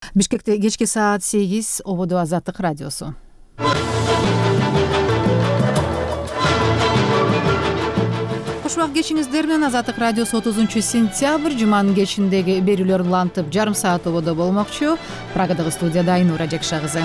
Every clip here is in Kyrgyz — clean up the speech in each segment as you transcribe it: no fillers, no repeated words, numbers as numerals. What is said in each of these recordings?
Бишкекте кечки саат 8 ободо Азаттык радиосу. Кош убак кечиңиздер менен. Азаттык радиосу 30-сентябрь жуманын кечиндеги берүүлөр улантып жарым саат ободо болмокчу. Прагадагы студияда Айнура Жекша кызы.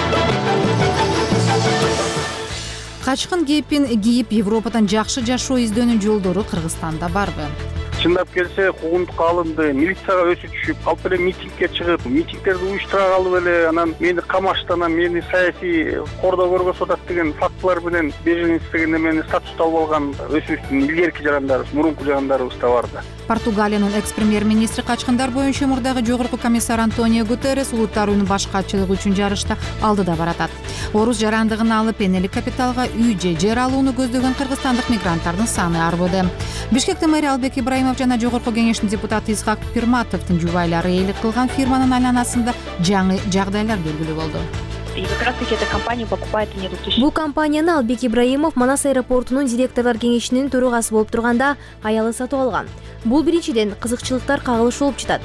Качкын кепин кийип Европадан жакшы жашоо издөөнүн жолдору Кыргызстанда барбы? Чындап келсе, куугунтукка алынды, милицияга өзү түшүп, алып эле митингге чыгып, митингдерди уюштура калып эле, анан мени камаштан, анан мени саясий кордоо көргөзүп атат деген фактылар менен беженец деген эмени статуста алып алган өзүбүздүн илгерки жарандарыбыз, мурунку жарандарыбыз да барды. Португалиянын экс-премьер-министри качкындар боюнча мурдагы жогорку комиссар Антонио Гутеррес улуттар уюнун баш катчылыгы үчүн жарышта алдыда баратат. Орус жарандыгын алып энелик капиталга үй же жер алууну көздөгөн кыргызстандык мигранттардын саны арбыды. Бишкекте мэр Албек Ибраимов жана жогорку кеңештин депутаты Исхак Пирматовдун жубайлары ээлик кылган фирманын айланасында жаңы жагдайлар белгилүү болду. И как раз таки эта компания покупает и нету. Бул компанияны Албек Ибраимов Манас аэропортунун директорлор кеңешинин төрагасы болуп турганда аялы сатып алган. Бул биринчиден кызыкчылыктар кагылыш болуп жатат.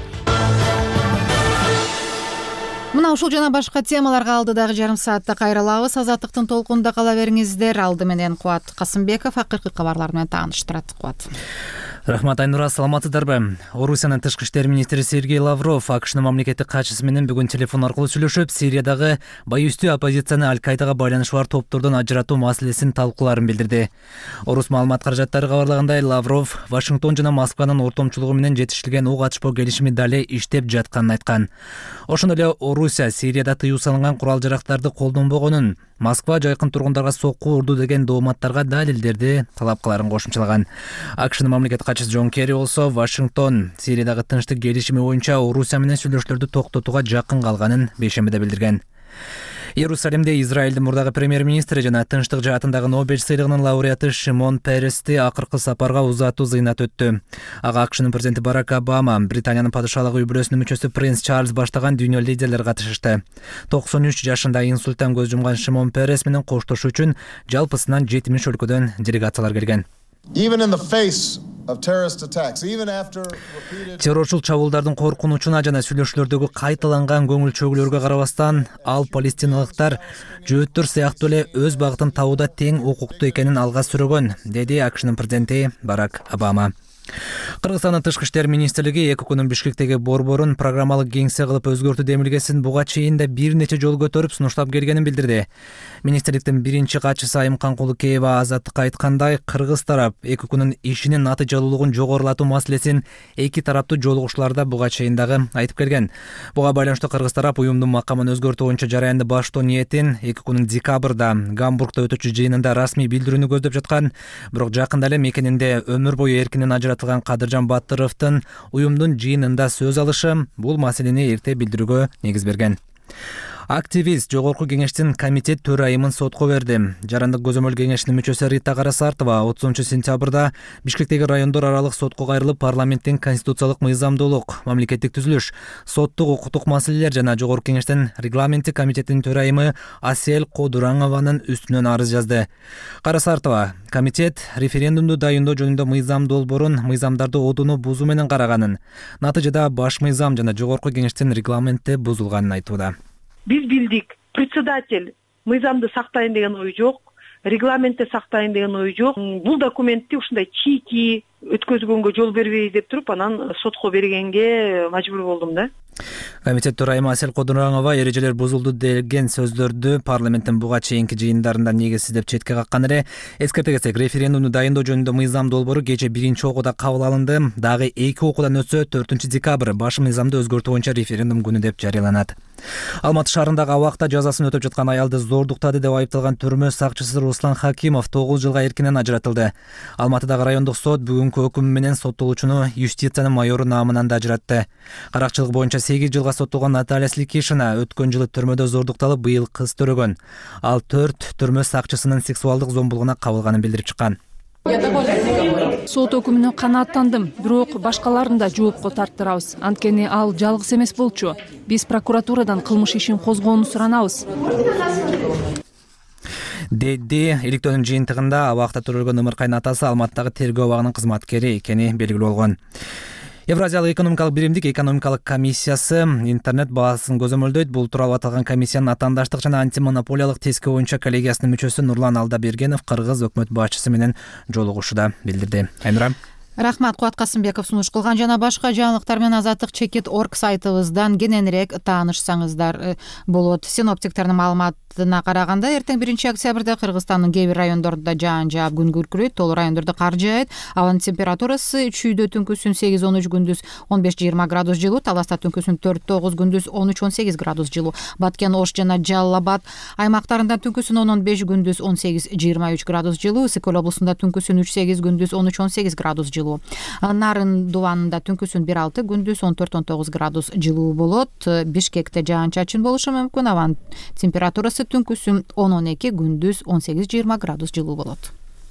Мына ушул жана башка темаларга алдыдагы жарым саатта кайрылабыз. Азаттыктын толкунунда кала бериңиздер. Алды менен Кубат Касымбеков акыркы кабарлар менен тааныштырат. Кубат. Рахмат, Айнура, саламатсыздарбы? Орусиянын тышкы иштер министри Сергей Лавров АКШнын мамлекеттик катчысы менен бүгүн телефон аркылуу сүйлөшүп, Сириядагы байүстүү оппозицияны Аль-Каидага байланышы бар топтордон ажыратуу маселесин талкуулаарын билдирди. Орус маалымат каражаттары кабарлагандай, Лавров Вашингтон жана Москванын ортомчулугу менен жетишилген ок атышпоо келишими дале иштеп жатканын айткан. Ошондой эле Орусия Сирияда тыюу салынган курал-жарактарды колдонбогонун, Москва жайкын тургундарга сокку урду деген дооматтарга далилдерди талап кыларын кошумчалаган. АКШнын мамлекеттик катчысы Джон Керри болсо Вашингтон Сириядагы тынчтык келишими боюнча Орусия менен сүйлөшүүлөрдү токтотууга жакын калганын бейшембиде билдирген. Иерусалимде Израилдин мурдагы премьер-министри жана тынчтык жаатындагы Нобель сыйлыгынын лауреаты Шимон Перести акыркы сапарга узатуу зыйнат өттү. Ага АКШнын президенти Барак Обама, Британиянын падышалык үй бүлөсүнүн мүчөсү принц Чарльз баштаган дүйнө лидерлери катышышты. 93 жашында инсульттан көз жумган Шимон Перес менен коштошуу үчүн жалпысынан 70 өлкөдөн делегациялар келген. Террорчул чабуулдардын коркунучуна жана сүйлөшүүлөрдөгү кайталанган көңүл чөгүүлөргө карабастан, ал палестиналыктар жөөттөр сыяктуу эле өз багытын табууда тең укуктуу экенин алга сүргөн, деди АКШнын президенти Барак Обама. Кыргызстандын тышкы иштер министрлиги 2 күнүн Бишкектеги борборун программалык кеңсе кылып өзгөртүү демилгесин буга чейин да бир нече жолу көтөрүп сунуштап келгенин билдирди. Министрликтин биринчи катчысы Айымкан Кулукеева Азаттыкка айткандай, кыргыз тарап 2 күнүн ишинин натыйжалуулугун жогорулатуу маселесин эки тараптуу жолугушууларда буга чейин дагы айтып келген. Буга байланыштуу кыргыз тарап уюмдун макамын өзгөртүү боюнча жараянды баштоо ниетин 2 күнүн декабрда Гамбургда өтүүчү жыйынында расмий билдирүүнү көздөп жаткан, бирок жакында эле мекенинде өмүр бою эркинен ажыратылган Кадыржан Баттыровдун уюмдун жыйынында сөз алышы бул маселени эрте билдирүүгө негиз берген. Активист жогорку кеңештин комитет төрайымын сотко берди. Жарандык көзөмөл кеңешинин мүчөсү Рита Карасартова 30-сентябрда Бишкектеги райондор аралык сотко кайрылып, парламенттин конституциялык мыйзамдуулук, мамлекеттик түзүлүш, соттук укуктук маселелер жана жогорку кеңештин регламенти комитетинин төрайымы Асель Кодураңованын үстүнөн арыз жазды. Карасартова комитет референдумду дайындоо жөнүндө мыйзам долбоорун мыйзамдарды одуну бузуу менен караганын, натыйжада баш мыйзам жана жогорку кеңештин регламенти бузулганын айтууда. Биз билдик, председатель мыйзамды сактайын деген ою жок, регламентти сактайын деген ою жок. Бул документти ушундай чийки өткөзгөнгө жол бербей деп туруп, анан сотко бергенге мажбур болдум да. Комитет төрайымы Асель Кодураңова эрежелер бузулду деген сөздөрдү парламенттин буга чейинки жыйындарында негизсиз деп четке каккан эле. Эскерте кетсек, референдумду дайындоо жөнүндө мыйзам долбоору кече биринчи окууда кабыл алынды. Дагы 2 окуудан өтсө 4 декабрь баш мыйзамды өзгөртүү боюнча референдум күнү деп жарыяланат. Алматы шаарындагы абакта жазасын өтөп жаткан аялды зордуктады деп айыпталган түрмө сакчысы Руслан Хакимов 9 жылга эркинен ажыратылды. Алматыдагы райондук сот бүгүнкү өкүм менен соттолуучуну юстициянын майору наамынан да ажыратты. Каракчылык боюнча 8 жылга соттолгон Наталья Сликишина өткөн жылы түрмөдө зордукталып, быйыл кыз төрөгөн. Ал 4 түрмө сакчысынын сексуалдык зомбулугуна кабылганын билдирип чыккан. Сот өкүмүнө канааттандым, бирок башкаларын да жоопко тарттырабыз. Анткени ал жалгыз эмес болчу. Биз прокуратурадан кылмыш ишин козгоону суранабыз. Деди иликтөөнүн жыйынтыгында абакта төрөлгөн Ымыркайдын атасы Алматыдагы тергөө абагынын кызматкери экени белгилүү болгон. Евразиялык экономикалык биримдик экономикалык комиссиясы интернет баасын көзөмөлдөйт. Бул тууралуу аталган комиссиянын атаандаштык жана антимонополиялык теске боюнча коллегиясынын мүчөсү Нурлан Алдабергенов кыргыз өкмөт башчысы менен жолугушууда билдирди. Айнура. Рахмат, Кубат Касымбеков сунуш кылган жана башка жаңылыктар менен Азаттык.org сайтыбыздан кененирээк таанышсаңыздар болот. Синоптиктердин маалыматына караганда эртең 1-октябрда Кыргызстандын кээ бир райондорунда жаан жаап күн күркүрөйт, толуу райондордо кар жаайт. Абанын температурасы чүйдө түнкүсүн 8-13, күндүз 15-20 градус жылуу, Таласта түнкүсүн 4-9, күндүз 13-18 градус жылуу. Баткен, Ош жана Жалал Абад аймактарында түнкүсүн 10-15, күндүз 18-23 градус жылуу, Ысык-Көл облусунда түнкүсүн 3-8, күндүз 13-18 градус жылуу. Нарын Дубанында түнкүсүн 1-6, күндүз 14-19 градус жылуу болот. Бишкекте жаан-чачын болушу мүмкүн. Абанын температурасы түнкүсүн 10-12, күндүз 18-20 градус жылуу болот.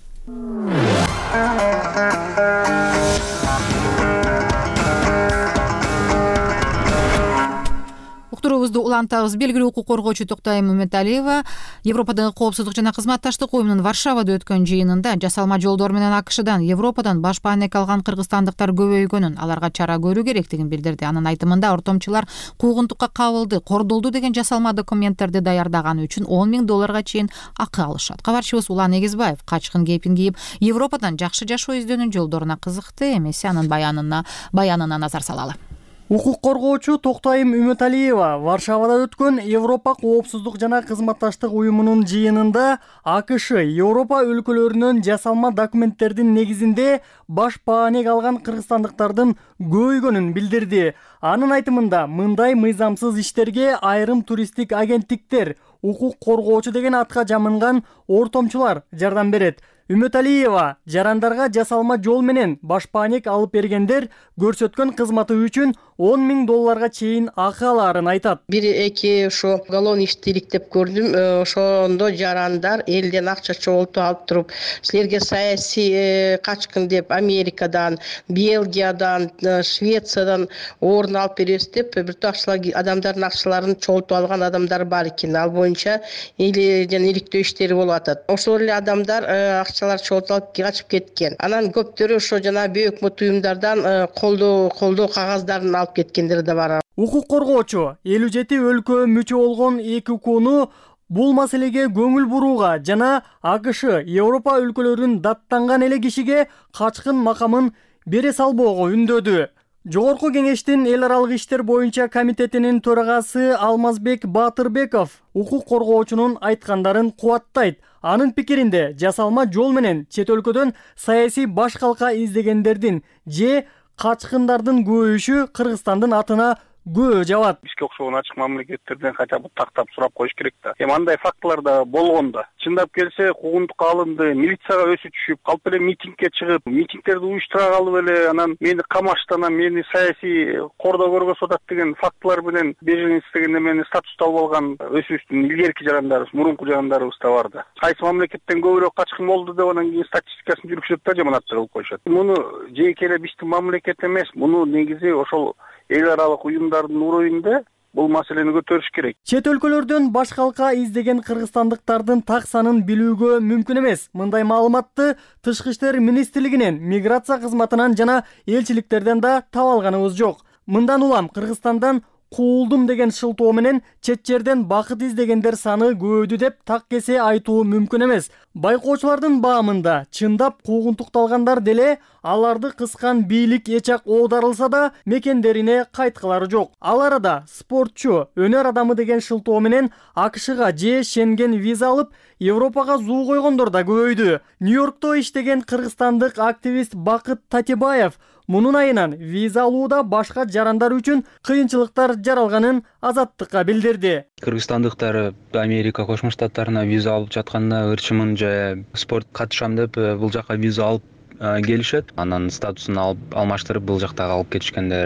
Уктуруубузду улантабыз. Белгилүү укук коргоочу Токтайым Үмөталиева Европадагы коопсуздук жана кызматташтык уюмунун Варшавада өткөн жыйынында жасалма жолдор менен АКШдан, Европадан баш паанек алган кыргызстандыктар көбөйгөнүн, аларга чара көрүү керектигин билдирди. Анын айтымында ортомчулар куугунтукка кабылды, кордолду деген жасалма документтерди даярдаганы үчүн $10,000 чейин акы алышат. Кабарчыбыз Улан Эгизбаев качкын кейпин кийип, Европадан жакшы жашоо издөөнүн жолдоруна кызыкты. Эмесе анын баянына назар салалы. Укук коргоочу Токтайым Үмөталиева Варшавада өткөн Европа коопсуздук жана кызматташтык уюмунун жыйынында АКШ Европа өлкөлөрүнөн жасалма документтердин негизинде баш паанек алган кыргызстандыктардын көбөйгөнүн билдирди. Анын айтымында мындай мыйзамсыз иштерге айрым туристтик агенттиктер, укук коргоочу деген атка жамынган ортомчулар жардам берет. Үмөталиева жарандарга жасалма жол менен баш паанек алып бергендер көрсөткөн кызматы үчүн $10,000 чейин акы алаарын айтат. Бир-эки ошо уголовный иштелик деп көрдүм. Ошондо жарандар элден акча чогултуп алып туруп, силерге саясий качкын деп Америкадан, Белгиядан, Швециядан орун алып беребиз деп бир ташла адамдардын акчаларын чогултуп алган адамдар бар экен. Ал боюнча элден иликтөө иштери болуп атат. Ошол эле адамдар акчалар чогултуп алып качып кеткен. Анан көптөрү ошо жана бейөкмөт уюмдардан колдоо кагаздарын алып кеткендер да бар. Укук коргоочу 57 өлкө мүчө болгон ЭККУну бул маселеге көңүл бурууга жана АКШ Европа өлкөлөрүн даттанган эле кишиге качкын макамын бере салбоого үндөдү. Жогорку кеңештин эл аралык иштер боюнча комитетинин төрагасы Алмазбек Батырбеков укук коргоочунун айткандарын кубаттайт. Анын пикиринде жасалма жол менен чет өлкөдөн саясий баш калка издегендердин же качкындардын көбөйүшү Кыргызстандын атына көбө жабат. Бизге окшогон ачык мамлекеттерден хотя бы тактап сурап коюш керек да. Андай фактылар да болгондо. Чындап келсе, куугунтукка алынды, милицияга өсү түшүп, калп эле митингке чыгып, митингтерди уюштура калып эле, анан мени камаштан, мени саясий кордоо көргөзүп атат деген фактылар менен беженец деген эмени статусту алып алган өсүбүздүн илгерки жарандарыбыз, мурунку жарандарыбыз да бар да. Кайсы мамлекеттен көбүрөөк качкын болду деп анан кийин статистикасын жүргүзүп да жаманатты кылып коюшат. Муну жеке эле биздин мамлекет эмес, муну негизи ошол эл аралык уюмдардын уровенде бул маселени көтөрүш керек. Чет өлкөлөрдөн баш калка издеген кыргызстандыктардын так санын билүүгө мүмкүн эмес. Мындай маалыматты Тышкы иштер министрлигинен, миграция кызматынан жана элчиликтерден да таба алганыбыз жок. Мындан улам Кыргызстандан куулдум деген шылтоо менен чет жерден бакыт издегендер саны көбөйдү деп так кесе айтуу мүмкүн эмес. Байкоочулардын баамында чындап куугунтукталгандар деле аларды кыскан бийлик эчак оодарылса да мекендерине кайткылары жок. Ал арада спортчу, өнөр адамы деген шылтоо менен АКШга же Шенген виза алып Европага зуу койгондор да көбөйдү. Нью-Йоркто иштеген кыргызстандык активист Бакыт Татибаев мунун айынан виза алууда башка жарандар үчүн кыйынчылыктар жаралганын Азаттыкка билдирди. Кыргызстандыктар Америка Кошмо Штаттарына виза алып жатканда ырчымын же спорт катышам деп бул жака виза алып келишет. Анан статусун алмаштырып бул жакта калып кетишкендер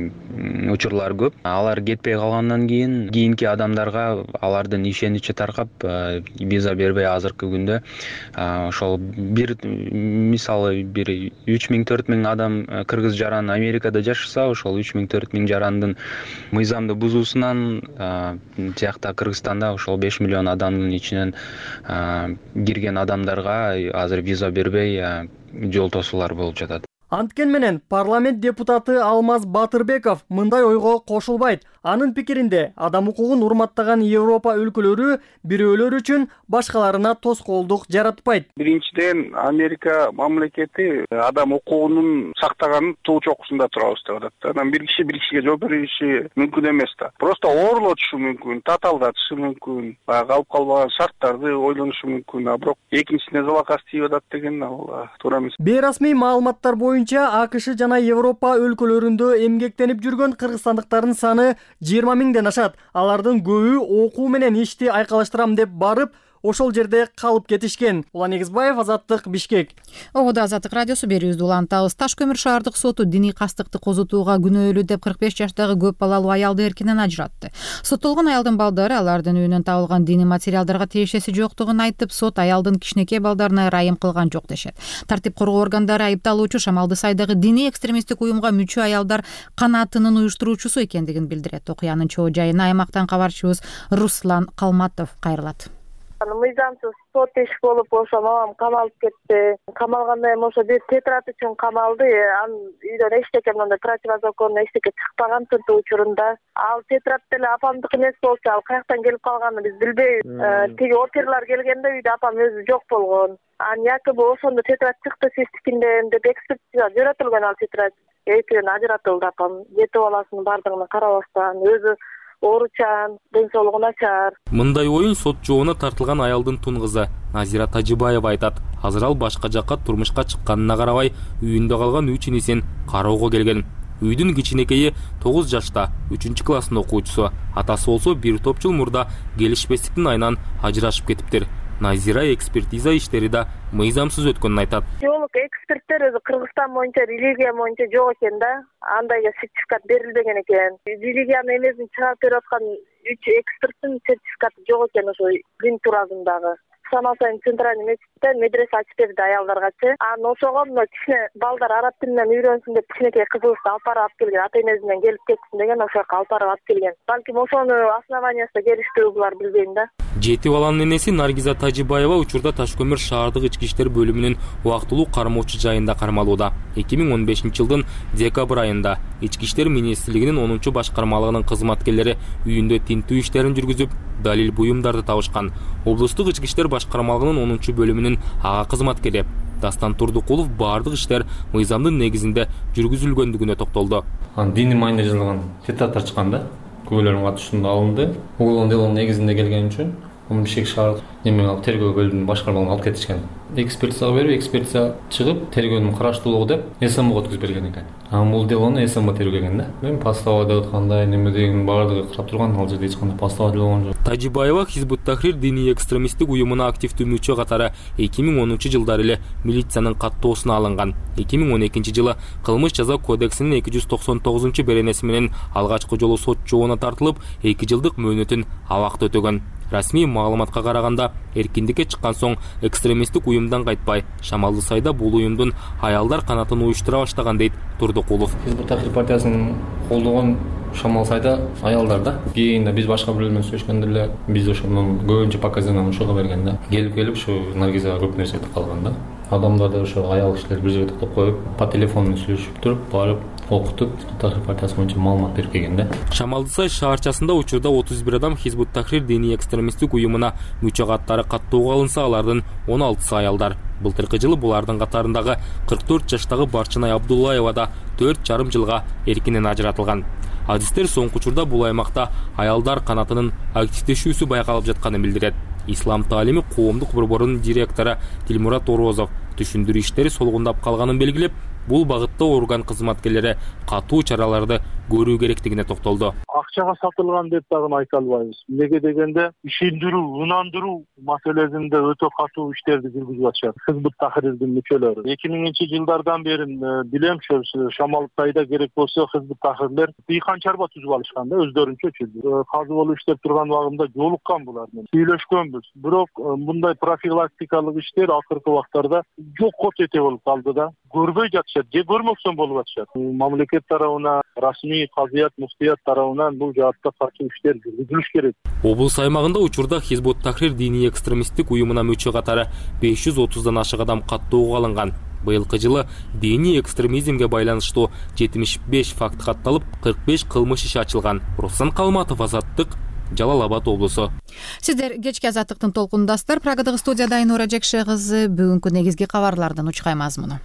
учурлар көп. Алар кетпей калгандан кийинки адамдарга алардын ишеничи таркап виза бербей азыркы күндө ошол бир мисалы 3000-4000 адам кыргыз жаран Америкада жашаса, ошол 3000-4000 жарандын мыйзамды бузуусунан тиякта Кыргызстанда ошол 5 миллион адамдын ичинен кирген адамдарга азыр виза бербей жол тосуулар болуп жатат. Анткен менен парламент депутаты Алмаз Батырбеков мындай ойго кошулбайт. Анын пикиринде адам укугун урматтаган Европа өлкөлөрү бирөөлөр үчүн башкаларына тоскоолдук жаратпайт. Биринчиден, Америка мамлекети адам укугунун сактаганын туу чокусунда турабыз деп атат. Анан бир кишиге жооп бериши мүмкүн эмес да. Просто оорлотушу мүмкүн, таталдатышы мүмкүн, калып калбаган шарттарды ойлонушу мүмкүн. А бирок экинчисине залакас тийип атат деген ал туура эмес. Бейрасмий маалыматтар боюнча АКШ жана Европа өлкөлөрүндө эмгектенип жүргөн кыргызстандыктардын саны 20 миңден ашат. Алардын көбү окуу менен ишти айкалаштырам деп барып, ошол жерде калып кетишкен. Улан Эгизбаев, Азаттык, Бишкек. Ободо Азаттык радиосу берүүбүздү улантабыз. Таш көмүр шаардык соту диний кастыкты козутууга күнөөлүү деп 45 жаштагы көп балалуу аялды эркинен ажыратты. Соттолгон аялдын балдары алардын үйүнөн табылган диний материалдарга тиешеси жоктугун айтып, сот аялдын кичинекей балдарына ырайым кылган жок дешет. Тартип коргоо органдары айыпталуучу Шамалды сайдагы диний экстремисттик уюмга мүчө аялдар канаатынын уюштуруучусу экендигин билдирет. Окуянын чоо жайына аймактан кабарчыбыз Руслан Калматов кайрылат. Мыйзамсыз сот иш болуп, ошо мамам камалып кетти. Камалганда эми ошо бир тетрат үчүн камалды. Анын үйдөн эчтеке мындай противозаконный эчтеке чыкпаган тынтуу учурунда. Ал тетрат деле апамдык эмес болчу, ал каяктан келип калганын биз билбейбиз. Тиги оперлар келгенде үйдө апам өзү жок болгон. Анын якыбы ошондо тетрат чыкты сиздикинден деп экспертиза жөнөтүлгөн ал тетрат. Экөөүн ажыратылды апам. Жети баласынын бардыгына карабастан өзү ооручан, ден соолугу начар. Мындай оюн сот жоона тартылган аялдын тун кызы Назира Тажибаева айтат. Азыр ал башка жакка турмушка чыкканына карабай, үйүндө калган 3 инесин кароого келген. Үйдүн кичинекейи 9 жашта, 3-класстын окуучусу. Атасы болсо бир топ жыл мурда келишпестиктин айынан ажырашып кетиптир. Назира экспертиза иштери да мыйзамсыз өткөнүн айтат. Теолог эксперттер өзү Кыргызстан боюнча религия боюнча жок экен да. Андайга сертификат берилбеген экен. Религиянын эмесин чыгарып берип аткан 3 эксперттин сертификаты жок экен ошо дин туурасындагы. Самасайын центральный мечитте медресе ачып берди аялдаргачы. Анан ошого мына кичине балдар араб тилинен үйрөнсүн деп кичинекей кызыбызды алып барып келген. Ата энесинен келип кетсин деген ошо жака алып барып келген. Балким ошону основаниясында келиштүү булар билбейм да. 7 баланын энеси Наргиза Тажибаева учурда Ташкөмүр шаардык ички иштер бөлүмүнүн убактылуу кармоочу жайында кармалууда. 2015-жылдын декабрь айында ички иштер министрлигинин 10-башкармалыгынын кызматкерлери үйүндө тинтүү иштерин жүргүзүп, далил буюмдарды табышкан. Облустук ички иштер башкармалыгынын 10-бөлүмүнүн ага кызматкери Дастан Турдукулов бардык иштер мыйзамдын негизинде жүргүзүлгөндүгүнө токтолду. Диний маанидә жазылган тетраттар чыкканда, көбөлөрүнүн катышуусунда алынды. Уголовный делонун негизинде келген үчүн Бишкек шаар тергөө бөлүмүнүн башкармалыгына алып кетишкен. Экспертизага берип, экспертиза чыгып, тергөөнүн караштуулугу деп СМБга өткөзүп берген экен. Бул делону СМБ тергөген да. Мен постава деп аткандай неме деген бардыгы карап турган, ал жерде эч кандай постава болгон жок. Тажибаева Хизбут Тахрир диний экстремисттик уюмуна активдүү мүчө катары 2010-жылдары эле милициянын каттоосуна алынган. 2012-жылы кылмыш жаза кодексинин 299-беренеси менен алгачкы жолу сот жоона тартылып, 2 жылдык мөөнөтүн абакта өтөгөн. Расмий маалыматка караганда, эркиндикке чыккан соң экстремисттик уюмдан кайтпай, Шамалды сайда бул уюмдун аялдар канатын уюштура баштаган дейт Турдукулов. Хизбут Тахрир партиясынын колдогон Шамал сайда аялдар да. Кийин биз башка бир менен сүйлөшкөндө эле биз ошонун көбүнчө показанияны ошого берген да. Келип ушу Наргизага көп нерсе айтып калган да. Адамдар да ошо аял кишилер бир жерге токтоп коюп, по телефону сүйлөшүп туруп, барып окутуп, Тахрир партиясы боюнча маалымат берип келген да. Шамалды сай шаарчасында учурда 31 адам Хизбут Тахрир диний экстремисттик уюмуна мүчө каттары каттоого алынса, алардын 16сы аялдар. Былтыркы жылы булардын катарындагы 44 жаштагы Барчынай Абдуллаева да 4,5 жылга эркинен ажыратылган. Адистер соңку учурда бул аймакта аялдар канатынын активдешүүсү байкалып жатканын билдирет. Ислам таалими коомдук борборунун директору Дилмурат Орозов түшүндүрүү иштери солгундап калганын белгилеп, бул багытта орган кызматкерлери катуу чараларды көрүү керектигине токтолду. Акчага сатылган деп дагы айта албайбыз. Эмнеге дегенде, ишендирүү, ынандыруу маселесинде өтө катуу иштерди жүргүзүп атышат. Хизбут Тахрирдин мүчөлөрү. 2000-жылдардан бери билем, Шамал сайда керек болсо Хизбут Тахрирлер дыйкан чарба түзүп алышкан да, өздөрүнчө. Казы болуп иштеп турган убагында жолуккан булар менен. Сүйлөшкөнбүз. Бирок мындай профилактикалык иштер акыркы убактарда жокко тете болуп калды да. Көрбөй жатышат, же көрмөксөн болуп атышат. Мамлекет тарабына, расмий казыят, муфтият тарабынан бул жаатта катуу иштер жүргүзүлүш керек. Облус аймагында учурда Хизбут Тахрир диний экстремисттик уюмуна мүчө катары 530дан ашык адам каттоого алынган. Быйылкы жылы диний экстремизмге байланыштуу 75 факт катталып, 45 кылмыш иши ачылган. Руслан Калматов, Азаттык, Жалал Абад облусу. Сиздер кечки Азаттыктын толкундасыздар. Прагадагы студияда Айнура Жекше кызы бүгүнкү негизги кабарлардын учкай мазмуну.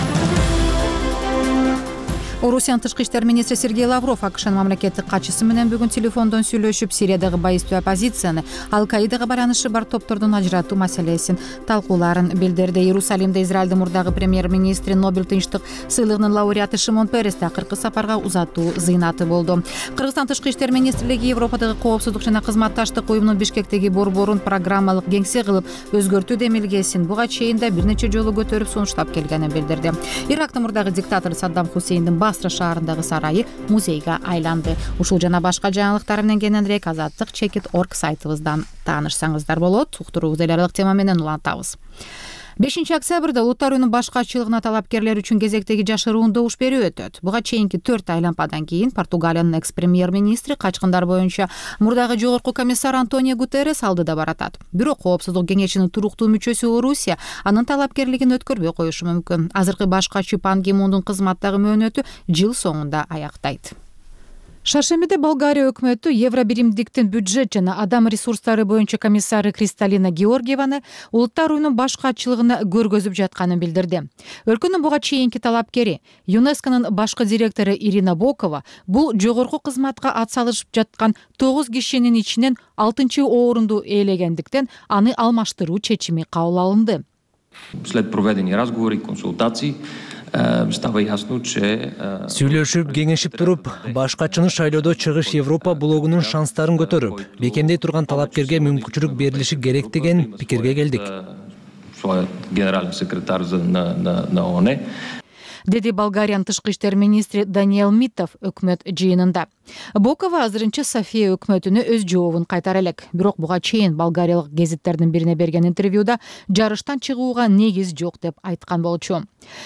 Орусиянын тышкы иштер министри Сергей Лавров АКШнын мамлекеттик катчысы менен бүгүн телефондон сүйлөшүп, Сириядагы байыстуу оппозицияны, Ал-Каидага байланышы бар топтордун ажыратуу маселесин талкууларын билдирди. Иерусалимде Израилдин мурдагы премьер-министри, Нобель тынчтык сыйлыгынын лауреаты Шимон Перес акыркы сапарга узатуу зыйнаты болду. Кыргызстан тышкы иштер министрлиги Европадагы коопсуздук жана кызматташтык уюмунун Бишкектеги борборун программалык кеңсе кылып өзгөртүү демилгесин буга чейин да бир нече жолу көтөрүп сунуштап келгенин билдирди. Ирактын мурдагы диктатор Саддам Хусейндин Басра шаарындагы сарайы музейге айланды. Ушул жана башка жаңылыктар менен кененирээк Азаттык Чекит.org сайтыбыздан таанышсаңыздар болот. Уктуруубузду эл аралык тема менен улантабыз. 5 октябрда Улуттар уюмунун башкачылыгына талапкерлер үчүн кезектеги жашыруун добуш берүү өтөт. Буга чейинки 4 айлампадан кийин Португалиянын экс-премьер-министри качкындар боюнча мурдагы жогорку комиссар Антонио Гутеррес алдыда баратат. Бирок Коопсуздук кеңешинин туруктуу мүчөсү Орусия анын талапкерлигин өткөрбөй коюшу мүмкүн. Азыркы башкачы Пан Ги Мундун кызматтагы мөөнөтү жыл соңунда аяктайт. Шаршембиде Болгария өкмөтү Евробиримдиктин бюджет жана адам ресурстары боюнча комиссары Кристалина Георгиеваны Улуттар уюмунун башкачылыгына көргөзүп жатканын билдирди. Өлкөнүн буга чейинки талапкери, ЮНЕСКОнун башкы директору Ирина Бокова бул жогорку кызматка атсалышып жаткан 9 кишинин ичинен 6-орунду ээлегендиктен аны алмаштыруу чечими кабыл алынды. След проведени разговори и консултации става ясно, че сүйлөшүп, кеңешип туруп, башкачыны шайлоодо чыгыш Европа блогунун шанстарын көтөрүп, бекемдей турган талапкерге мүмкүнчүлүк берилиши керек деген пикирге келдик. Генерален секретар на ООН, деди Болгариянын тышкы иштер министри Даниэл Митов өкмөт жыйынында. Бокова азырынча София өкмөтүнө өз жообун кайтара элек. Бирок буга чейин болгариялык гезиттердин бирине берген интервьюда жарыштан чыгууга негиз жок деп айткан болчу.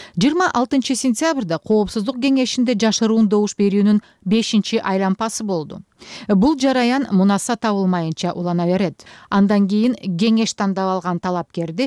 26 сентябрда Коопсуздук кеңешинде жашыруун добуш берүүнүн 5 айлампасы болду. Бул жараян мунаса табылмайынча улана берет. Андан кийин кеңеш тандап алган талапкерди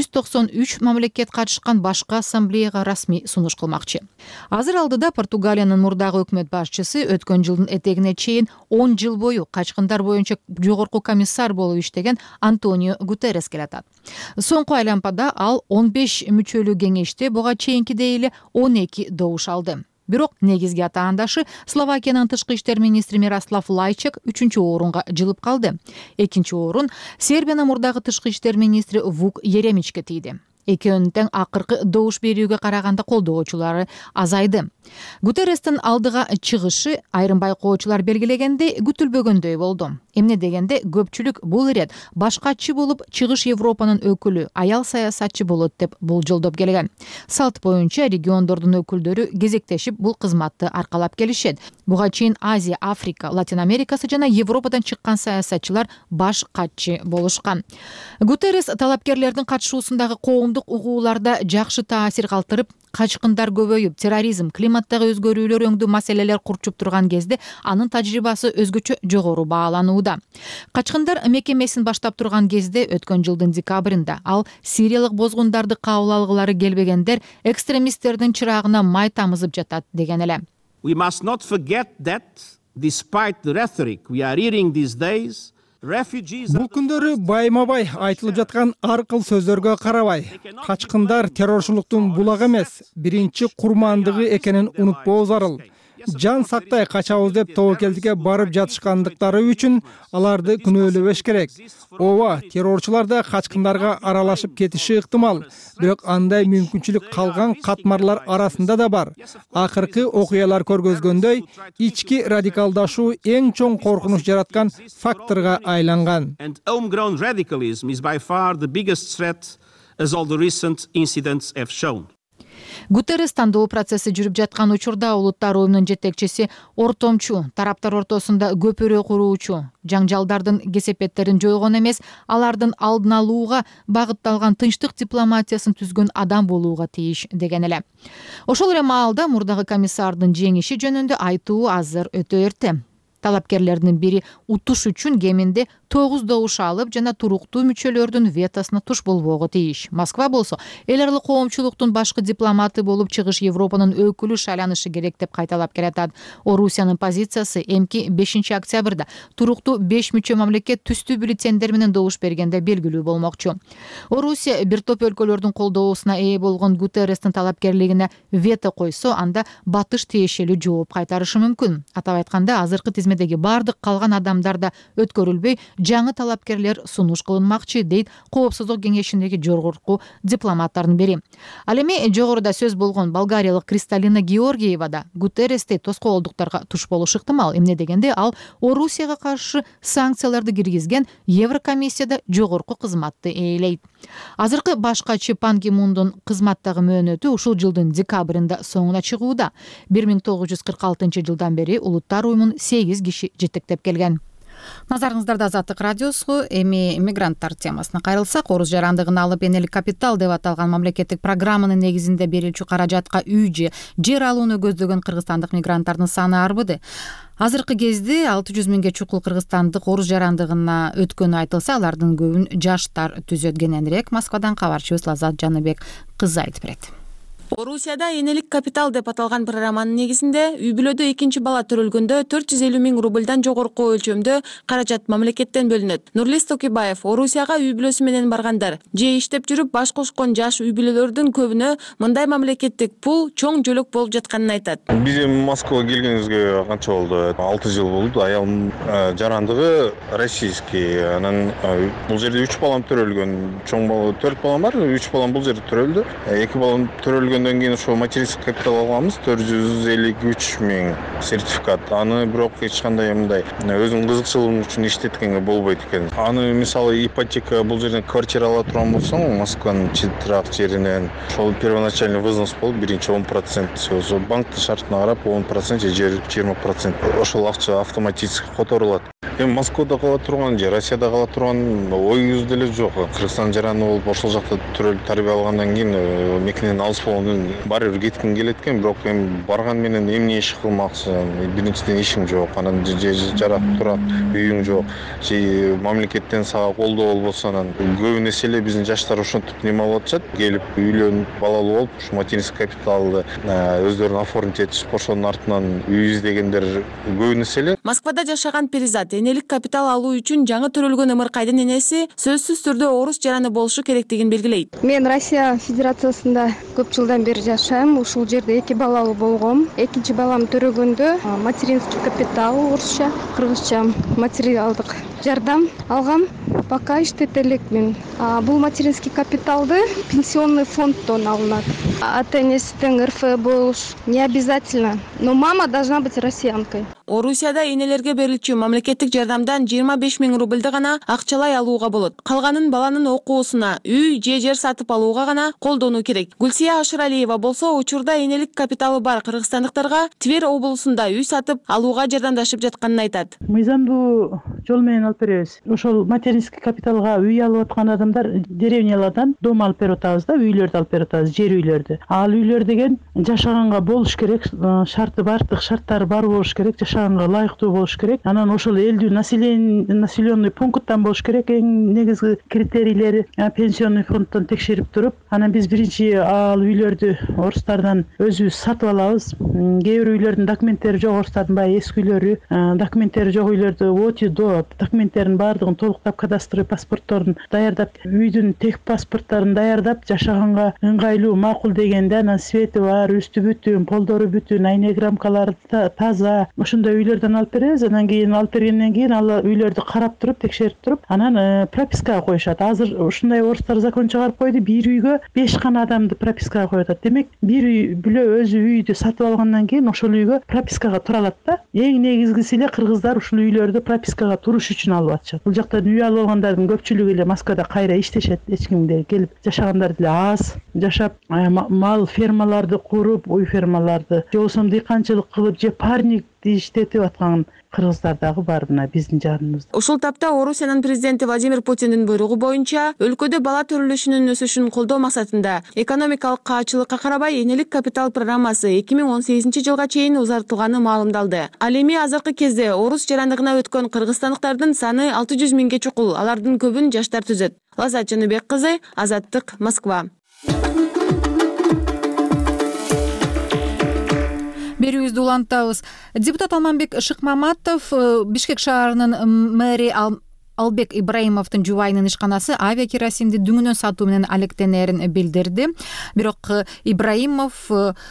193 мамлекет катышкан башкы ассамблеяга расмий сунуш кылмакчы. Азыр алдыда Португалиянын мурдагы өкмөт башчысы өткөн жылдын этегине чейин 10 жыл бою качкындар боюнча жогорку комиссар болуп иштеген Антонио Гутеррес келатат. Соңку айлампада ал 15 мүчөлүү кеңеште буга чейинкидей эле 12 добуш алды. Бирок негизги атаандашы Словакиянын тышкы иштер министри Мирослав Лайчак 3-орунга жылып калды. 2-орун Сербиянын мурдагы тышкы иштер министри Вук Еремичке тийди. Экөөнүн тең акыркы добуш берүүгө караганда колдоочулары азайды. Гутеррестин алдыга чыгышы айрым байкоочулар белгилегендей күтүлбөгөндөй болду. Эмне дегенде көпчүлүк бул ирет башкачы болуп чыгыш Европанын өкүлү, аял саясатчы болот деп болжолдоп келген. Салт боюнча региондордун өкүлдөрү кезектешип бул кызматты аркалап келишет. Буга чейин Азия, Африка, Латин Америкасы жана Европадан чыккан саясатчылар баш катчы болушкан. Гутеррес талапкерлердин катышуусундагы коомдук угууларда жакшы таасир калтырып, качкындар көбөйүп, терроризм, климаттагы өзгөрүүлөр өңдүү маселелер курчуп турган кезде анын тажрыйбасы өзгөчө жогору бааланууда. Качкындар мекемесин баштап турган кезде өткөн жылдын декабрында ал сириялык бозгундарды кабыл алгылары келбегендер экстремисттердин чырагына май тамызып жатат деген эле. We must not forget that despite the rhetoric we are hearing these days, Бул күндөрү байма-бай айтылып жаткан ар кыл сөздөргө карабай, качкындар террорчулуктун булагы эмес, биринчи курмандыгы экенин унутпоо зарыл. Жан сактай качабыз деп тобокелдикке барып жатышкандыктары үчүн аларды күнөөлөбөш керек. Ооба, террорчулар да качкындарга аралашып кетиши ыктымал, бирок андай мүмкүнчүлүк калган катмарлар арасында да бар. Акыркы окуялар көргөзгөндөй, ички радикалдашуу эң чоң коркунуч жараткан факторго айланган. And homegrown radicalism is by far the biggest threat, as all the recent incidents have shown. Гутеррес тандоо процесси жүрүп жаткан учурда Улуттар уюмунун жетекчиси ортомчу, тараптар ортосунда көпүрө куруучу, жаңжалдардын кесепеттерин жойгон эмес, алардын алдын алууга багытталган тынчтык дипломатиясын түзгөн адам болууга тийиш деген эле. Ошол эле маалда мурдагы комиссардын жеңиши жөнүндө айтуу азыр өтө эрте. Талапкерлердин бири утуш үчүн кеминде 9 добуш алып жана туруктуу мүчөлөрдүн ветосуна туш болбоого тийиш. Москва болсо эл аралык коомчулуктун башкы дипломаты болуп чыгыш Европанын өкүлү шайланышы керек деп кайталап келатат. Орусиянын позициясы эмки 5 октябрда туруктуу 5 мүчө мамлекет түстүү бюллетендер менен добуш бергенде белгилүү болмокчу. Орусия бир топ өлкөлөрдүн колдоосуна ээ болгон Гутеррестин талапкерлигине вето койсо, анда батыш тиешелүү жооп кайтарышы мүмкүн. Атап айтканда, азыркы тизмедеги бардык калган адамдар да өткөрүлбөй, жаңы талапкерлер сунуш кылынмакчы, дейт Коопсуздук кеңешиндеги жогорку дипломаттардын бири. Ал эми жогоруда сөз болгон болгариялык Кристалина Георгиева да Гутеррести тоскоолдуктарга туш болушу ыктымал. Эмне дегенде, ал Орусияга каршы санкцияларды киргизген Еврокомиссияда жогорку кызматты ээлейт. Азыркы баш катчы Пан Ги Мундун кызматтагы мөөнөтү ушул жылдын декабрында соңуна чыгууда. 1946 жылдан бери улуттар уюмун 8 киши жетектеп келген. Назарыңыздарда Азаттык радиосу. Эми мигранттар темасына кайрылсак, Орус жарандыгын алып энелик капитал деп аталган мамлекеттик программанын негизинде берилчү каражатка үй же жер алууну көздөгөн кыргызстандык мигранттардын саны арбыды. Азыркы кезде 600 миңге чукул кыргызстандык орус жарандыгына өткөнү айтылса, алардын көбүн жаштар түзөт. Кененирээк Москвадан кабарчыбыз Лазат Жаныбек кызы айтып берет. Орусияда энелик капитал деп аталган программанын негизинде үй бүлөдө экинчи бала төрөлгөндө 450 миң рубльдан жогорку өлчөмдө каражат мамлекеттен бөлүнөт. Нурлис Токибаев Орусияга үй бүлөсү менен баргандар же иштеп жүрүп баш кошкон жаш үй бүлөлөрдүн көбүнө мындай мамлекеттик пул чоң жөлөк болуп жатканын айтат. Биз Москвага келгенибизге канча болду? 6 жыл болду. Аялым жарандыгы российский. Анан бул жерде 3 балам төрөлгөн. Чоң бала 4 балам бар, 3 балам бул жерде төрөлдү. 2 балам төрөлгөн кийин ошо материнский капитал алганбыз, 453 миң сертификат. Аны бирок эч кандай мындай өзүнүн кызыкчылыгы үчүн иштеткенге болбойт экен. Аны мисалы ипотека бул жерден квартира ала турган болсоң, Москванын чытрак жеринен ошол первоначальный взнос болуп, биринчи 10%, ошо банктын шартына карап 10% же 20%. Ошол акча автоматически которулат. Эми Москвада кала турган же Россияда кала турган оюбуз деле жок. Кыргызстан жараны болуп ошол жакта төрөлүп тарбия алгандан кийин мекенен алыс болгондон баары бир кетким келет экен, бирок эми барган менен эмне иш кылмакчы? Биринчиден ишиң жок, анан же жарак турат үйүң жок, же мамлекеттен сага колдоо болбосо, анан көбүнө эле биздин жаштар ошентип неме болуп атышат, келип үйлөнүп, балалуу болуп, ушу материнский капиталды өздөрүн оформить этишип, ошонун артынан үй издегендер көбүнө эле. Москвада жашаган Перизат энелик капитал алуу үчүн жаңы төрөлгөн ымыркайдын энеси сөзсүз түрдө орус жараны болушу керектигин белгилейт. Мен Россия Федерациясында көп жылдан бери жашайм. Ушул жерде 2 балалуу болгом. Экинчи балам төрөгөндө материнский капитал, орусча, кыргызча материалдык жардам алгам. Пока иштете элекмин. Бул материнский капиталды пенсионный фонддон алынат. Ата-энеси тең РФ болуш не обязательно, но мама должна быть россиянкой. Орусияда энелерге берилчү мамлекеттик жардамдан 25 миң рубльды гана акчалай алууга болот. Калганын баланын окуусуна, үй же жер сатып алууга гана колдонуу керек. Гүлсия Ашыралиева болсо учурда энелик капиталы бар кыргызстандыктарга Твер облусунда үй сатып алууга жардамдашып жатканын айтат. Мыйзамдуу жол менен алып беребиз. Ошол материнский капиталга үй алып аткан адамдар деревнялардан дом алып берип атабыз да, үйлөрдү алып берип атабыз, жер үйлөрдү. Ал үйлөр деген жашаганга болуш керек, шарты бардык шарттары бар болуш керек, жашаганга ылайыктуу болуш керек. Анан ошол элдүү населенный пункттан болуш керек. Эң негизги критерийлери пенсионный фонддон текшерип туруп, анан биз биринчи ал үйлөрдү орустардан өзүбүз сатып алабыз. Кээ бир үйлөрдүн документтери жок, орустардын баягы эски үйлөрү, документтери жок үйлөрдү от и до документтерин баардыгын толуктап, кадастровый паспортторун даярдап, үйдүн тех паспорттарын даярдап, жашаганга ыңгайлуу, макул дегенде, анан свети бар, үстү бүтүн, полдору бүтүн, айнеграмкалары таза, ошондой үйлөрдөн алып беребиз. Анан кийин алып бергенден кийин ал үйлөрдү карап туруп, текшерип туруп, анан пропискага коюшат. Азыр ушундай орустар закон чыгарып койду, бир үйгө 5 гана адамды пропискага коюп атат. Демек, бир үй бүлө өзү үйдү сатып алгандан кийин ошол үйгө пропискага тура алат да. Эң негизгиси эле кыргыздар ушул үйлөрдү пропискага туруш үчүн алып атышат. Бул жакта үй алып алгандардын көпчүлүгү эле Москвада кайра иштешет. Эч кимде келип жашагандар деле аз. Жашап мал фермаларды куруп, уй фермаларды же болбосо дыйканчылык кылып же парник иштетип аткан кыргыздар дагы бар мына биздин жаныбызда. Ушул тапта Орусиянын президенти Владимир Путиндин буйругу боюнча өлкөдө бала төрөлүшүнүн өсүшүн колдоо максатында экономикалык каачылыкка карабай энелик капитал программасы 2018-жылга чейин узартылганы маалымдалды. Ал эми азыркы кезде орус жарандыгына өткөн кыргызстандыктардын саны 600 миңге чукул, алардын көбүн жаштар түзөт. Лаззат Жаныбек кызы, Азаттык, Москва. Берүүбүздү улантабыз. Депутат Алмамбек Шыкмаматов Бишкек шаарынын мэри Албек Ибраимовдун жубайынын ишканасы авиакеросинди дүңүнөн сатуу менен алектенерин билдирди. Бирок Ибраимов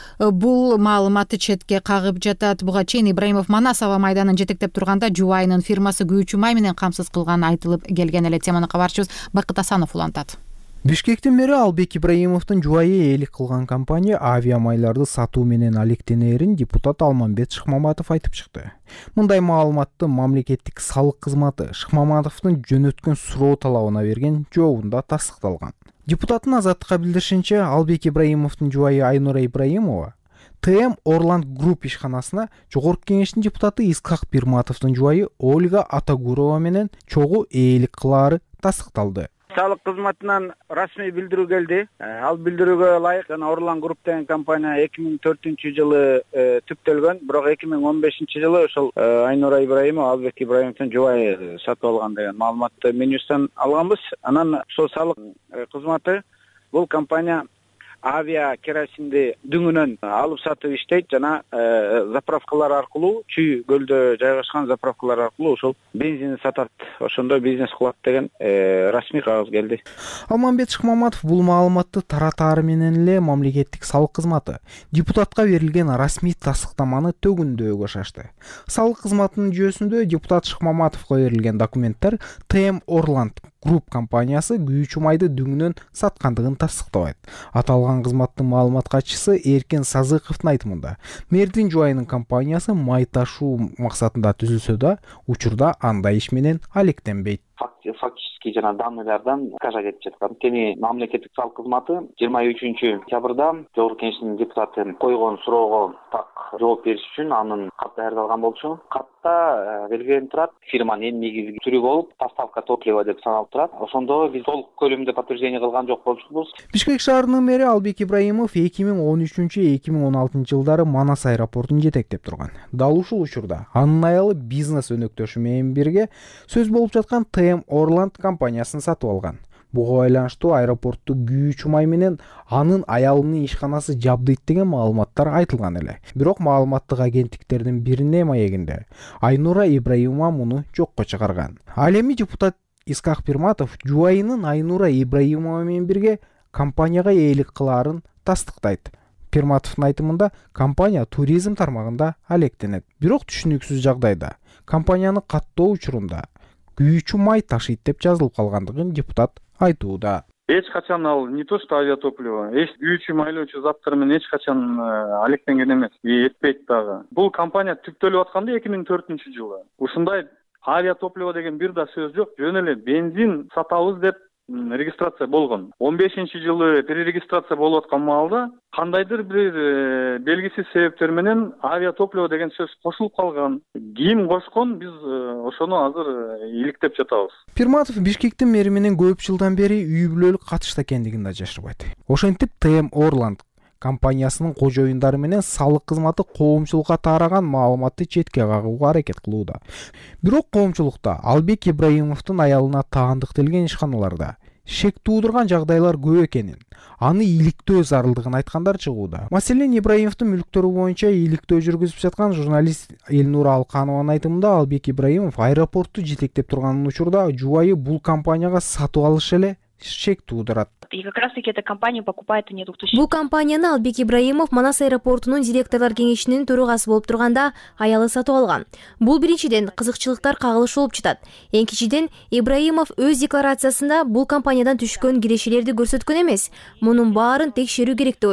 бул маалыматты четке кагып жатат. Буга чейин Ибраимов Манас аба майданын жетектеп турганда жубайынын фирмасы күйүүчү май менен камсыз кылганы айтылып келген эле. Теманы кабарчыбыз Бакыт Асанов улантат. Бишкектин мэри Албек Ибраимовдун жубайы ээлик кылган компания авиамайларды сатуу менен алектенерин депутат Алмамбет Шыкмаматов айтып чыкты. Мындай маалыматты мамлекеттик салык кызматы Шыкмаматовдун жөнөткөн суроо талабына берген жообунда тастыкталган. Депутаттын Азаттыкка билдиришинче, Албек Ибраимовдун жубайы Айнура Ибраимова ТМ Орланд Групп ишканасына жогорку кеңештин депутаты Искак Пирматовдун жубайы Ольга Атагурова менен чогуу ээлик кылаары тастыкталды. Салык кызматынан расмий билдирүү келди. Ал билдирүүгө ылайык Орлан Групп деген компания 2004-жылы түптөлгөн, бирок 2015-жылы ошол Айнура Ибраимова Албек Ибраимовдун жубайы сатып алган деген маалыматты Минюстан алганбыз. Анан ошол салык кызматы бул компания авиа керосинди дүңүнөн алып сатып иштейт жана заправкалар аркылуу, Чүй көлдө жайгашкан заправкалар аркылуу ошол бензин сатат, ошондо бизнес кылат деген расмий кагаз келди. Алмамбет Шыкмаматов бул маалыматты таратаары менен эле мамлекеттик салык кызматы депутатка берилген расмий тастыктаманы төгүндөөгө шашты. Салык кызматынын жүйөсүндө депутат Шыкмаматовго берилген документтер ТМ Орланд Групп компаниясы күйүүчү майды дүңүнөн саткандыгын тастыктабайт. Аталган кызматтын маалымат катчысы Эркен Сазыковдун айтымында, мэрдин жубайынын компаниясы май ташуу максатында түзүлсө да, учурда андай иш менен алектенбейт. Фактически жана данныйлардан кажа кетип жаткан. Кени мамлекеттик салык кызматы 23-октябрда жогорку кеңештин депутаты койгон суроого так жооп бериш үчүн анын кат даярдалган болчу. Катта белгиленип турат, фирманын эң негизги түрү болуп поставка топлива деп саналып турат. Ошондо биз толук көлөмдө подтверждение кылган жок болчубуз. Бишкек шаарынын мэри Албек Ибраимов 2013-2016 жылдары Манас аэропортун жетектеп турган. Дал ушул учурда анын аялы бизнес өнөктөшү менен бирге сөз болуп жаткан ТМ Орланд компаниясын сатып алган. Буга байланыштуу аэропортту күйүүчү май менен анын аялынын ишканасы жабдыйт деген маалыматтар айтылган эле. Бирок маалыматтык агенттиктердин биринин маегинде Айнура Ибраимова муну жокко чыгарган. Ал эми депутат Искак Пирматов жубайынын Айнура Ибраимова менен бирге компанияга ээлик кылаарын тастыктайт. Пирматовдун айтымында компания туризм тармагында алектенет. Бирок түшүнүксүз жагдайда компаниянын каттоо учурунда күйүүчү май ташыйт деп жазылып калгандыгын депутат айтууда. Эч качан ал не то что авиатопливо, күйүүчү майлоочу заттар менен эч качан алектенген эмес, этпейт дагы. Бул компания түптөлүп атканда 2004-жылы. Ушундай авиатопливо деген бир да сөз жок, жөн эле бензин сатабыз деп регистрация болгон. 15-жылы перерегистрация болуп аткан маалда кандайдыр бир белгисиз себептер менен авиатопливо деген сөз кошулуп калган. Ким кошкон, биз ошону азыр иликтеп жатабыз. Пирматов Бишкектин мэри менен көп жылдан бери үй бүлөлүк катышта экендигин да жашырбайт. Ошентип ТМ Орланд компаниясынын кожоюндары менен салык кызматы коомчулукка тараган маалыматты четке кагууга аракет кылууда. Бирок коомчулукта Албек Ибраимовдун аялына таандыкталган ишканаларда шек туудурган жагдайлар көп экенин, аны иликтөө зарылдыгын айткандар чыгууда. Маселен, Ибраимовдун мүлктөрү боюнча иликтөө жүргүзүп жаткан журналист Элнура Алканованын айтымында Албек Ибраимов аэропортту жетектеп турган учурда жубайы бул компанияга сатып алыш эле шек туудурат. И как раз таки эта компания покупает они 2000. Бул компанияны Албек Ибраимов Манас аэропортунун директорлор кеңешинин төрагасы болуп турганда аялы сатып алган. Бул биринчиден кызыкчылыктар кагылышы болуп жатат. Экинчиден Ибраимов өз декларациясында бул компаниядан түшкөн кирешелерди көрсөткөн эмес. Мунун баарын текшерүү керек деп ойлойм.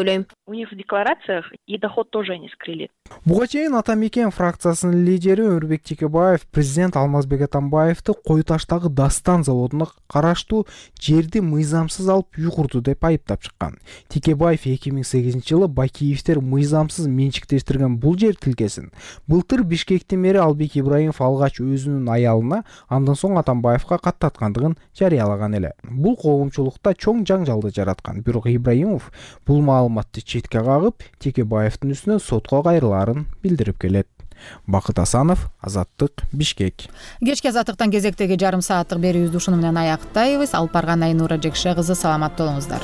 У них в декларациях и доход тоже не скрыли. Буга чейин Ата Мекен фракциясынын лидери Өмүрбек Текебаев президент Алмазбек Атамбаевди Кой Таштагы Дастан заводуна караштуу жерди мыйзамсыз алып югурду деп айыптап чыккан. Текебаев 2008-жылы Бакиевдер мыйзамсыз менчиктештирген бул жер тилкесин былтыр Бишкектин мэри Албек Ибраимов алгач өзүнүн аялына, андан соң Атамбаевга каттаткандыгын жарыялаган эле. Бул коомчулукта чоң жаңжалды жараткан. Бирок Ибраимов бул маалыматты четке кагып, Текебаевдин үстүнө сотко кайрылаарын билдирип келет. Бакыт Асанов, Азаттык, Бишкек. Кечки Азаттыктан кезектеги жарым сааттык берүүбүздү ушуну менен аяктайбыз. Алып барган Айнура Жекше кызы, саламатта болуңуздар.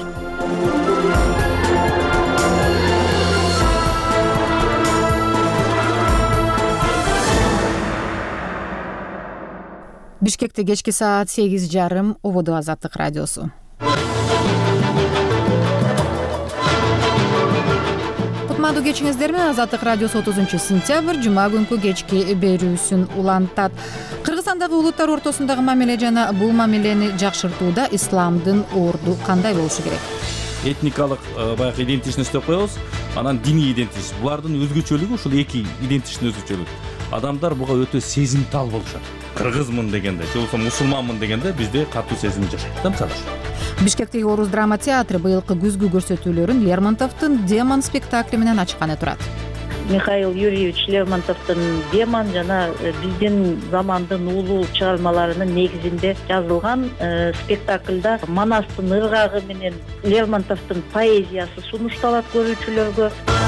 Бишкекте кечки саат 8:30, Ободо Азаттык радиосу. Кутмандуу кечиңиздерби? Азаттык радиосу 30-сентябрь жума күнкү кечки берүүсүн улантат. Кыргызстандагы улуттар ортосундагы мамиле жана бул мамилени жакшыртууда исламдын орду кандай болушу керек? Этникалык баягы идентичность деп коебуз, анан диний идентичность. Булардын өзгөчөлүгү ушул эки идентичностьтун өзгөчөлүгү. Адамдар буга өтө сезимтал болушат. Кыргызмын дегенде, же болбосо мусулманмын дегенде бизде катуу сезим жашайт да, мисалы. Бишкектеги Орус драма театры быйылкы күзгү көрсөтүүлөрүн Лермонтовдун «Демон» спектакли менен ачканы турат. Михаил Юрьевич Лермонтовдун «Демон» жана биздин замандын улуу чыгармаларынын негизинде жазылган спектакльда Манастын ыргагы менен Лермонтовдун поэзиясы сунушталат көрүүчүлөргө.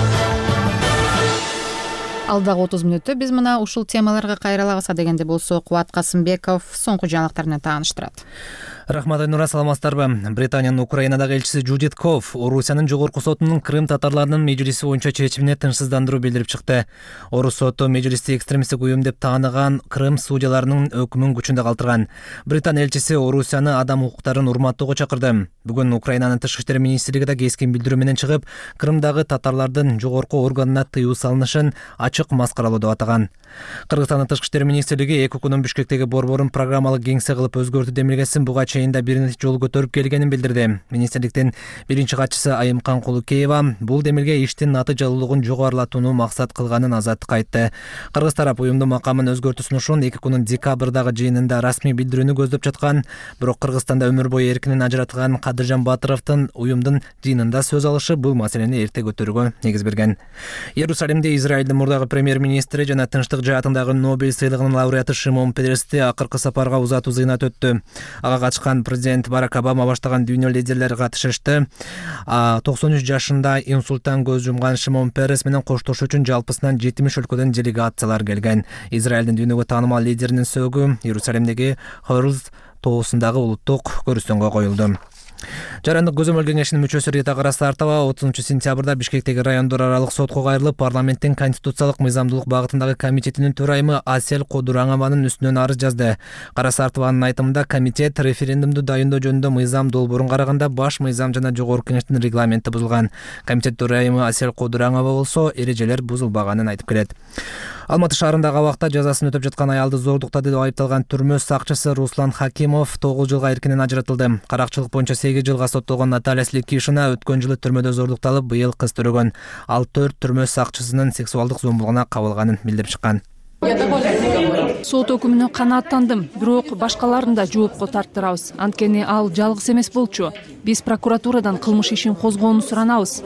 Алдагы 30 мүнөттө биз мына ушул темаларга кайрылабыз дегенде болсо, Кубат Касымбеков соңку жаңылыктар менен тааныштырат. Рахмат Айнура, саламатсыздарбы? Британиянын Украинадагы элчиси Джудит Ков Орусиянын жогорку сотунун Крым татарларынын межлиси боюнча чечимине тынчсыздандыруу билдирип чыкты. Орус соту межлисти экстремисттик уюм деп тааныган Крым судьяларынын өкүмүн күчүндө калтырган. Британ элчиси Орусияны адам укуктарын урматтоого чакырды. Бүгүн Украинанын тышкы иштер министрлиги да кескин билдирүү менен чыгып, Крымдагы татарлардын жогорку органына тыюу салынышын ачык маскаралоо деп атаган. Кыргызстандын тышкы иштер министрлиги эки укуктун Бишкектеги борборун программалык кеңсе кылып өзгөртүү демилгесин буга чейин да бир нече жолу көтөрүп келгенин билдирди. Министрликтин биринчи катчысы Айымкан Кулукеева бул демилге иштин натыйжалуулугун жогорулатууну максат кылганын Азаттыкка айтты. Кыргыз тарап уюмдун макамын өзгөртүү сунушун 2 күнүн декабрдагы жыйынында расмий билдирүүнү көздөп жаткан. Бирок Кыргызстанда өмүр бою эркинен ажыратылган Кадыржан Батыровдун уюмдун жыйынында сөз алышы бул маселени эрте көтөрүүгө негиз берген. Иерусалимде Израилдин мурдагы премьер-министри жана тынчтык жаатындагы Нобель сыйлыгынын лауреаты Шимон Перести акыркы сапарга узатуу зыйнат өттү. Ага катышкан президент Барак Обама баштаган дүйнө лидерлери катышышты. 93 жашында инсульттан көз жумган Шимон Перес менен коштошуу үчүн жалпысынан 70 өлкөдөн делегациялар келген. Израилдин дүйнөгө таанымал лидеринин сөөгү Иерусалимдеги Хорз тоосундагы улуттук көрүстөнгө коюлду. Жарандык көзөмөл кеңешинин мүчөсү Рита Карасартова 30-сентябрда Бишкектеги райондор аралык сотко кайрылып, парламенттин конституциялык мыйзамдуулук багытындагы комитетинин төрайымы Асель Кодураңованын үстүнөн арыз жазды. Карасартованын айтымында комитет референдумду дайындоо жөнүндө мыйзам долбоорун караганда баш мыйзам жана жогорку кеңештин регламенти бузулган. Комитет төрайымы Асель Кодураңова болсо эрежелер бузулбаганын айтып келет. Алматы шаарындагы абакта жазасын өтөп жаткан аялды зордуктады деп айыпталган түрмө сакчысы Руслан Хакимов 9 жылга эркинен ажыратылды. Каракчылык боюнча 8 жылга соттолгон Наталья Сликишина өткөн жылы түрмөдө зордукталып, быйыл кыз төрөгөн. Ал 4 түрмө сакчысынын сексуалдык зомбулугуна кабылганын билдирип чыккан. Сот өкүмүнө канааттандым, бирок башкаларын да жоопко тарттырабыз. Анткени ал жалгыз эмес болчу. Биз прокуратурадан кылмыш ишин козгоону суранабыз.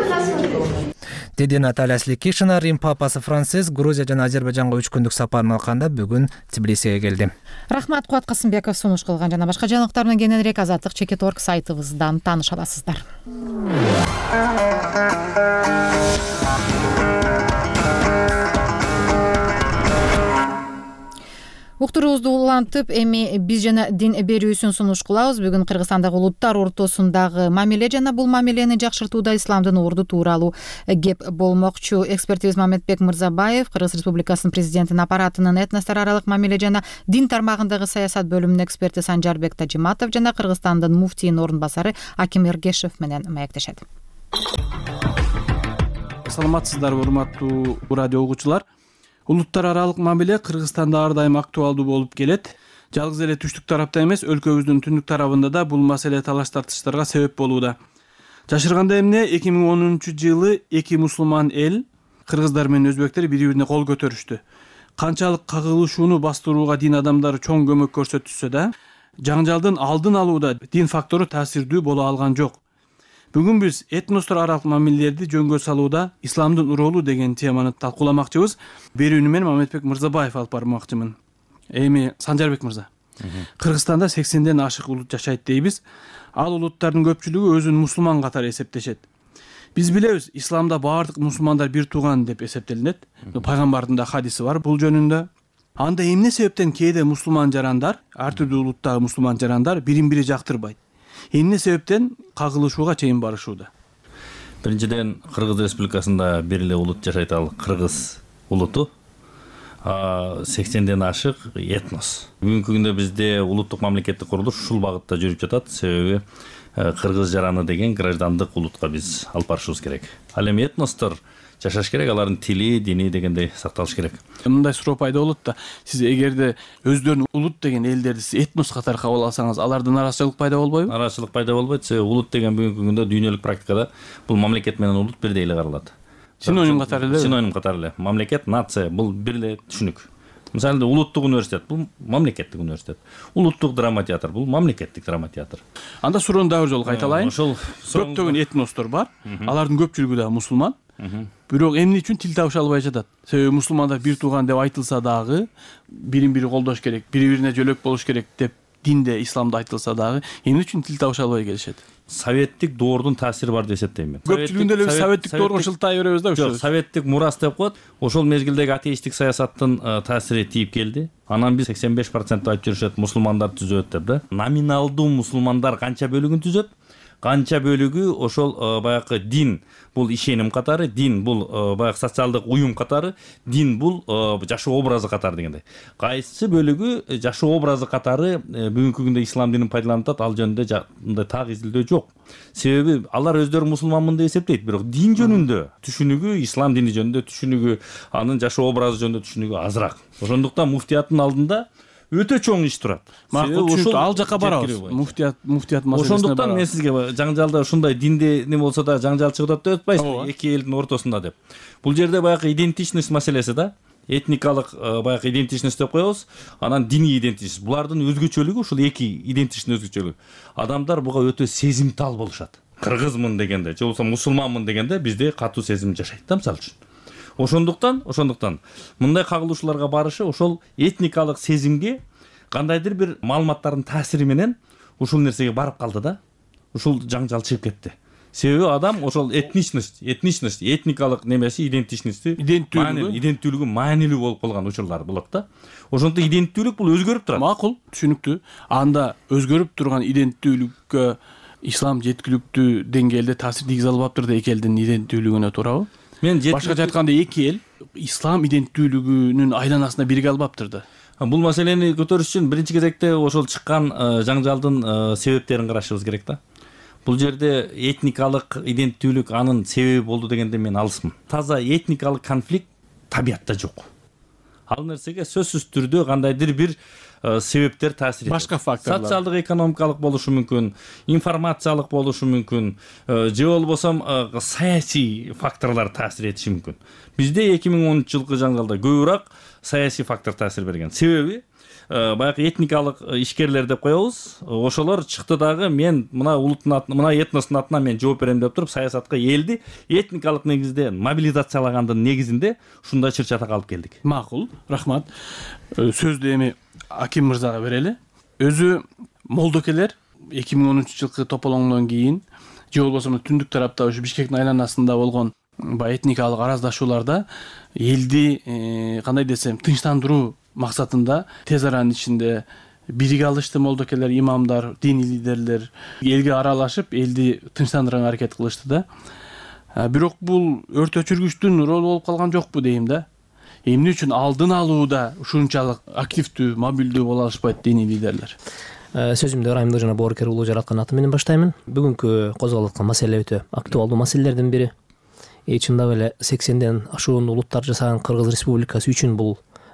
Деди Наталья Сликишина. Рим папасы Франциск Грузия жана Азербайжанга 3 күндүк сапарын алганда бүгүн Тбилисиге келди. Рахмат, Кубат Касымбеков сунуш кылган жана башка жаңылыктар менен кененирээк Азаттык Чекет.орг сайтыбыздан тааныша аласыздар. Уктуруубузду улантып, эми биз жана дин берүүсүн сунуш кылабыз. Бүгүн Кыргызстандагы улуттар ортосундагы мамиле жана бул мамилени жакшыртууда исламдын орду тууралуу кеп болмокчу. Экспертибиз Мамедбек Мырзабаев, Кыргыз Республикасынын президентинин аппаратынын этностор аралык мамиле жана дин тармагындагы саясат бөлүмүнүн эксперти Санжарбек Тажиматов жана Кыргызстандын муфтийинин орун басары Аким Эргешев менен маектешет. Саламатсыздарбы, урматтуу радио угуучулар. Улуттар аралык мамиле Кыргызстанда ар дайым актуалдуу болуп келет. Жалгыз эле түштүк тарапта эмес, өлкөбүздүн түндүк тарабында да бул маселе талаш тартыштарга себеп болууда. Жашырганда эмне 2010-жылы эки мусулман эл кыргыздар менен өзбектер бири бирине кол көтөрүштү. Канчалык кагылышууну бастырууга дин адамдары чоң көмөк көрсөтүшсө да, жаңжалдын алдын алууда дин фактору таасирдүү боло алган жок. Бүгүн биз этностор аралык мамилелерди жөнгө салууда исламдын ролу деген теманы талкууламакчыбыз. Берүүнү мен Мамедбек Мырзабаев алып бармакчымын. Эми Санжарбек мырза, Кыргызстанда 80ден ашык улут жашайт дейбиз. Ал улуттардын көпчүлүгү өзүн мусулман катары эсептешет. Биз билебиз, исламда баардык мусулмандар бир тууган деп эсептелинет. Пайгамбардын да хадиси бар бул жөнүндө. Анда эмне себептен кээде мусулман жарандар, ар түрдүү улуттагы мусулман жарандар бирин-бири жактырбайт? Эмне себептен кагылышууга чейин барышууда? Биринчиден, Кыргыз Республикасында бир эле улут жашайт, ал кыргыз улуту. 80ден ашык этнос. Бүгүнкү күндө бизде улуттук мамлекеттик курулуш ушул багытта жүрүп жатат. Себеби кыргыз жараны деген граждандык улутка биз алып барышыбыз керек. Ал эми этностор жашаш керек, алардын тили, дини дегендей сакталыш керек. Мындай суроо пайда болот да, сиз эгерде өздөрүн улут деген элдерди сиз этнос катары кабыл алсаңыз, алардын арачылык пайда болбойбу? Арачылык пайда болбойт. Себеби улут деген бүгүнкү күндө дүйнөлүк практикада бул мамлекет менен улут бирдей эле каралат. Синоним катары эле? Синоним катары эле. Мамлекет, нация бул бир эле түшүнүк. Мисалы, улуттук университет бул мамлекеттик университет. Улуттук драма театр бул мамлекеттик драма театр. Анда суроону дагы бир жолу кайталайын. Ошол көптөгөн этностор бар. Алардын көпчүлүгү да мусулман. Бирок эмне үчүн тил табыша албай жатат? Себеби мусулмандар бир тууган деп айтылса дагы, бирин-бири колдош керек, бири-бирине жөлөк болуш керек деп динде, исламда айтылса дагы, эмне үчүн тил табыша албай келишет? Советтик доордун таасири бар деп эсептейм мен. Көпчүлүгүндө эле советтик доорго шылтай беребиз да. Жок, советтик мурас деп коет. Ошол мезгилдеги атеисттик саясаттын таасири тийип келди. Анан биз 85% айтып жүрүшөт мусулмандар түзөт деп да. Номиналдуу мусулмандар канча бөлүгүн түзөт? Канча бөлүгү ошол баягы дин бул ишеним катары, дин бул баягы социалдык уюм катары, дин бул жашоо образы катары дегендей. Кайсы бөлүгү жашоо образы катары бүгүнкү күндө ислам динин пайдаланылат, ал жөнүндө мындай так изилдөө жок. Себеби алар өздөрү мусулманмын деп эсептейт, бирок дин жөнүндө түшүнүгү, ислам дини жөнүндө түшүнүгү, анын жашоо образы жөнүндө түшүнүгү азыраак. Ошондуктан муфтияттын алдында өтө чоң иш турат. Ошол ал жака барабыз. Муфтият маселесине. Ошондуктан мен сизге жаңжалда ушундай динде не болсо да жаңжал чыгып атат деп атпайсызбы, эки элдин ортосунда деп. Бул жерде баягы идентичность маселеси да. Этникалык баягы идентичность деп коебуз, анан диний идентичность. Булардын өзгөчөлүгү ушул эки идентичность өзгөчөлүгү. Адамдар буга өтө сезимтал болушат. Кыргызмын дегенде, же болбосо мусулманмын дегенде бизде катуу сезим жашайт да, мисалы үчүн. Ошондуктан мындай кагылышууларга барышы ошол этникалык сезимге кандайдыр бир маалыматтардын таасири менен ушул нерсеге барып калды да. Ушул жаңжал чыгып кетти. Себеби адам ошол этничность, этникалык немеси, иденттүүлүгү маанилүү болуп калган учурлар болот да. Ошондо иденттүүлүк бул өзгөрүп турат. Макул, түшүнүктүү. Анда өзгөрүп турган иденттүүлүккө ислам жеткиликтүү деңгээлде таасир тийгизе албаптыр да эки элдин иденттүүлүгүнө, туурабы? Башкача айтканда эки эл ислам иденттүүлүгүнүн айланасына бирге албаптыр да. Бул маселени көтөрүш үчүн биринчи кезекте ошол чыккан жаңжалдын себептерин карашыбыз керек да. Бул жерде этникалык иденттүүлүк анын себеби болду дегенде мен алысмын. Таза этникалык конфликт табиятта жок. Ал нерсеге сөзсүз түрдө кандайдыр бир себептер таасир этет. Башка факторлор. Социалдык, экономикалык болушу мүмкүн, информациялык болушу мүмкүн, же болбосо саясий факторлор таасир этиши мүмкүн. Бизде 2013-жылкы жаңжалда көбүрөөк саясий фактор таасир берген. Себеби баягы этникалык ишкерлер деп коебуз. Ошолор чыкты дагы мен мына улуттун атынан, мына этностун атынан мен жооп берем деп туруп саясатка элди этникалык негизде мобилизациялагандын негизинде ушундай чыр-чатак алып келдик. Макул, рахмат. Сөздү эми Аким мырзага берели. Өзү молдокелер 2013-жылкы тополоңдон кийин же болбосо түндүк тарапта ушу Бишкектин айланасында болгон этникалык араздашууларда элди кандай десем тынчтандыруу максатында тез аранын ичинде бирге алышты молдокелер, имамдар, диний лидерлер элге аралашып, элди тынчтандырганга аракет кылышты да. Бирок бул өрт өчүргүчтүн ролу болуп калган жокпу дейм да. Эмне үчүн алдын алууда ушунчалык активдүү, мобилдүү боло алышпайт диний лидерлер? Сөзүмдү ырайымдуу жана боорукер улуу жараткан аты менен баштаймын. Бүгүнкү козголуп аткан маселе өтө актуалдуу маселелердин бири. Чындап эле 80ден ашуун улуттар жасаган Кыргыз Республикасы үчүн бул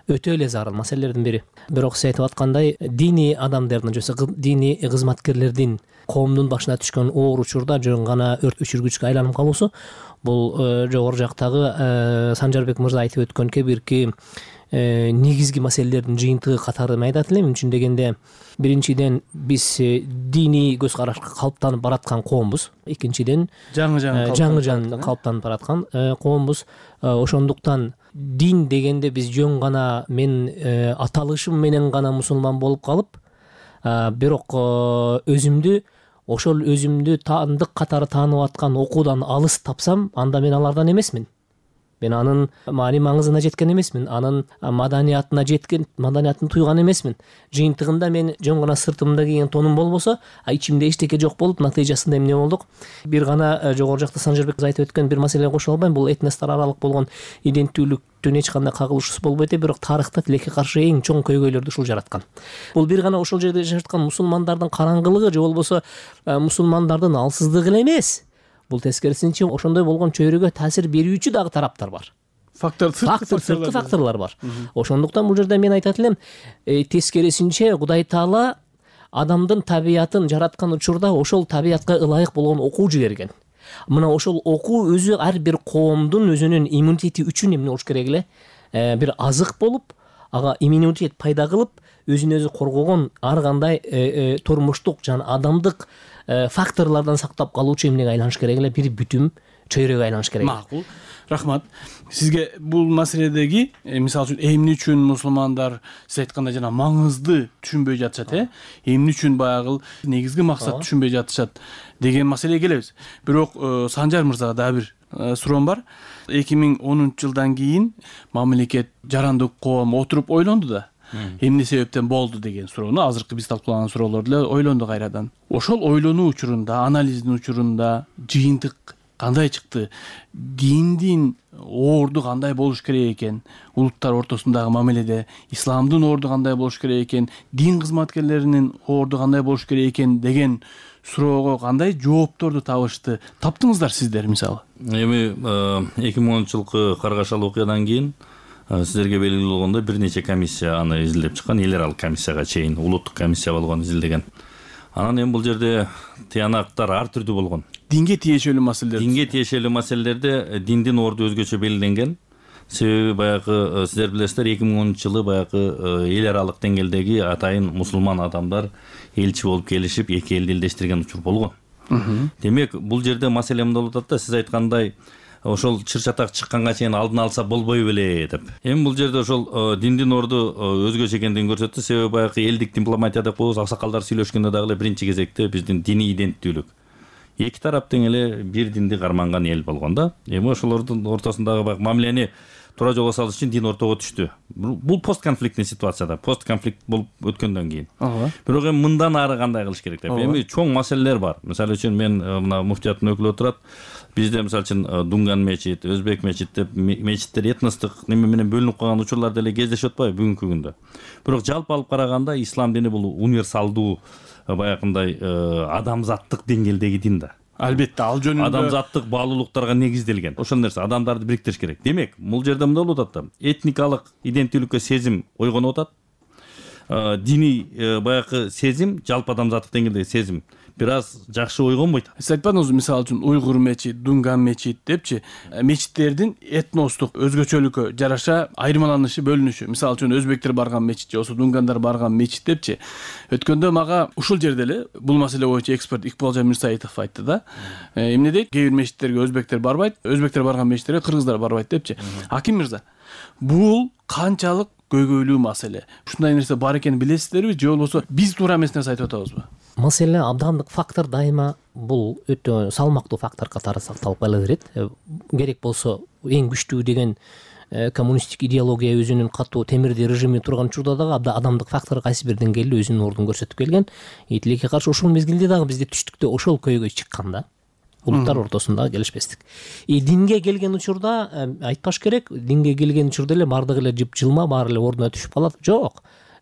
өтө эле зарыл маселелердин бири. Бирок сиз айтып аткандай диний адамдардын же диний кызматкерлердин коомдун башына түшкөн оор учурда жөн гана өрт өчүргүчкө айланып калуусу бул жогору жактагы Санжарбек мырза айтып өткөн кээ бирки негизги маселелердин жыйынтыгы катары мен айтат элем. Үчүн дегенде биринчиден биз диний көз карашка калыптанып бараткан коомбуз. Экинчиден жаңы калыптанып бараткан коомбуз. Ошондуктан дин дегенде биз жөн гана мен аталышым менен гана мусулман болуп калып, бирок өзүмдү таандык катары таанып аткан окуудан алыс тапсам, анда мен алардан эмесмин. Мен анын маани маңызына жеткен эмесмин, анын маданиятын туйган эмесмин. Жыйынтыгында мен жөн гана сыртымда кийген тонум болбосо, ичимде эчтеке жок болуп, натыйжасында эмне болдук? Бир гана жогору жакта Санжарбек айтып өткөн бир маселеге кошо албайм. Бул этностор аралык болгон иденттүүлүктүн эч кандай кагылышуусу болбойт, бирок тарыхта тилекке каршы эң чоң көйгөйлөрдү ушул жараткан. Бул бир гана ошол жерде жашаткан мусулмандардын караңгылыгы же болбосо мусулмандардын алсыздыгы эле эмес. Бул тескерисинче ошондой болгон чөйрөгө таасир берүүчү дагы тараптар бар. Сырткы факторлор бар. Ошондуктан бул жерде мен айтат элем, тескерисинче Кудай Таала адамдын табиятын жараткан учурда ошол табиятка ылайык болгон окуу жиберген. Мына ошол окуу өзү ар бир коомдун өзүнүн иммунитети үчүн эмне болуш керек эле? Бир азык болуп, ага иммунитет пайда кылып, өзүн өзү коргогон ар кандай турмуштук жана адамдык факторлордон сактап калуучу эмнеге айланыш керек эле? Бир бүтүм чөйрөгө айланыш керек. Макул. Рахмат. Сизге бул маселедеги, мисалы үчүн эмне үчүн мусулмандар сиз айткандай жана маңызды түшүнбөй жатышат, эмне үчүн баягы негизги максат түшүнбөй жатышат деген маселеге келебиз. Бирок Санжар мырзага дагы бир суроом бар. 2010-жылдан кийин мамлекет жарандык коом отуруп ойлонду да. Эмне себептен болду деген суроону азыркы биз талкуулаган суроолорду эле ойлонду кайрадан. Ошол ойлонуу учурунда, анализдин учурунда жыйынтык кандай чыкты? Диндин орду кандай болуш керек экен? Улуттар ортосундагы мамиледе исламдын орду кандай болуш керек экен? Дин кызматкерлеринин орду кандай болуш керек экен деген суроого кандай жоопторду таптыңыздар сиздер мисалы? Эми 2010-жылкы каргашал окуядан кийин сиздерге белгилүү болгондой бир нече комиссия аны изилдеп чыккан, эл аралык комиссияга чейин улуттук комиссия болгон изилдеген. Анан эми бул жерде тыянактар ар түрдүү болгон. Динге тиешелүү маселелерде диндин орду өзгөчө белгиленген. Себеби баягы сиздер билесиздер 2010-жылы баягы эл аралык деңгээлдеги атайын мусулман адамдар элчи болуп келишип эки элди элдештирген учур болгон. Демек бул жерде маселе эмне болуп атат да, сиз айткандай ошол чыр-чатак чыкканга чейин алдын алса болбой беле деп. Эми бул жерде ошол диндин орду өзгөчө экендигин көрсөттү. Себеби баягы элдик дипломатия деп коебуз, аксакалдар сүйлөшкөндө дагы эле биринчи кезекте биздин диний иденттүүлүк. Эки тарап тең эле бир динди карманган эл болгон да. Эми ошолордун ортосундагы баягы мамилени туура жолго салыш үчүн дин ортого түштү. Бул постконфликтный ситуацияда, постконфликт болуп өткөндөн кийин. Бирок эми мындан ары кандай кылыш керек деп. Эми чоң маселелер бар. Мисалы үчүн мен мына муфтияттын өкүлү отурат. Бизде мисалы үчүн Дунган мечит, Өзбек мечит деп мечиттер этностук неме менен бөлүнүп калган учурлар деле кездешип атпайбы бүгүнкү күндө. Бирок жалпы алып караганда ислам дини бул универсалдуу баягындай адамзаттык деңгээлдеги дин да. Албетте, ал жөнүндө адамзаттык баалуулуктарга негизделген. Ошол нерсе адамдарды бириктириш керек. Демек, бул жерде мындай болуп атат да. Этникалык иденттүүлүккө сезим ойгонуп атат. Диний баягы сезим, жалпы адамзаттык деңгээлдеги сезим бир аз жакшы ойгонбойт. Сиз айтпадыңызбы, мисалы үчүн Уйгур мечит, Дунган мечит депчи, мечиттердин этностук өзгөчөлүккө жараша айырмаланышы, бөлүнүшү. Мисалы үчүн өзбектер барган мечит же Дунгандар барган мечит депчи. Өткөндө мага ушул жерде эле бул маселе боюнча эксперт Икбалжан Мирсаитов айтты да. Эмне дейт? Кээ бир мечиттерге өзбектер барбайт, өзбектер барган мечиттерге кыргыздар барбайт депчи. Аким мырза, бул канчалык көйгөйлүү маселе? Ушундай нерсе бар экенин билесиздерби же болбосо биз туура эмес нерсе айтып атабызбы? Маселе абдандык фактор дайыма бул өтө салмактуу фактор катары сакталып кала берет. Керек болсо эң күчтүү деген коммунисттик идеология өзүнүн катуу темирди режими турган учурда дагы адамдык фактор кайсы бир деңгээлде өзүнүн ордун көрсөтүп келген. Тилекке каршы ошол мезгилде дагы бизде түштүктө ошол көйгөй чыккан да. Улуттар ортосунда келишпестик. Динге келген учурда айтпаш керек, динге келген учурда эле бардыгы эле жып жылма, баары эле ордуна түшүп калат. Жок.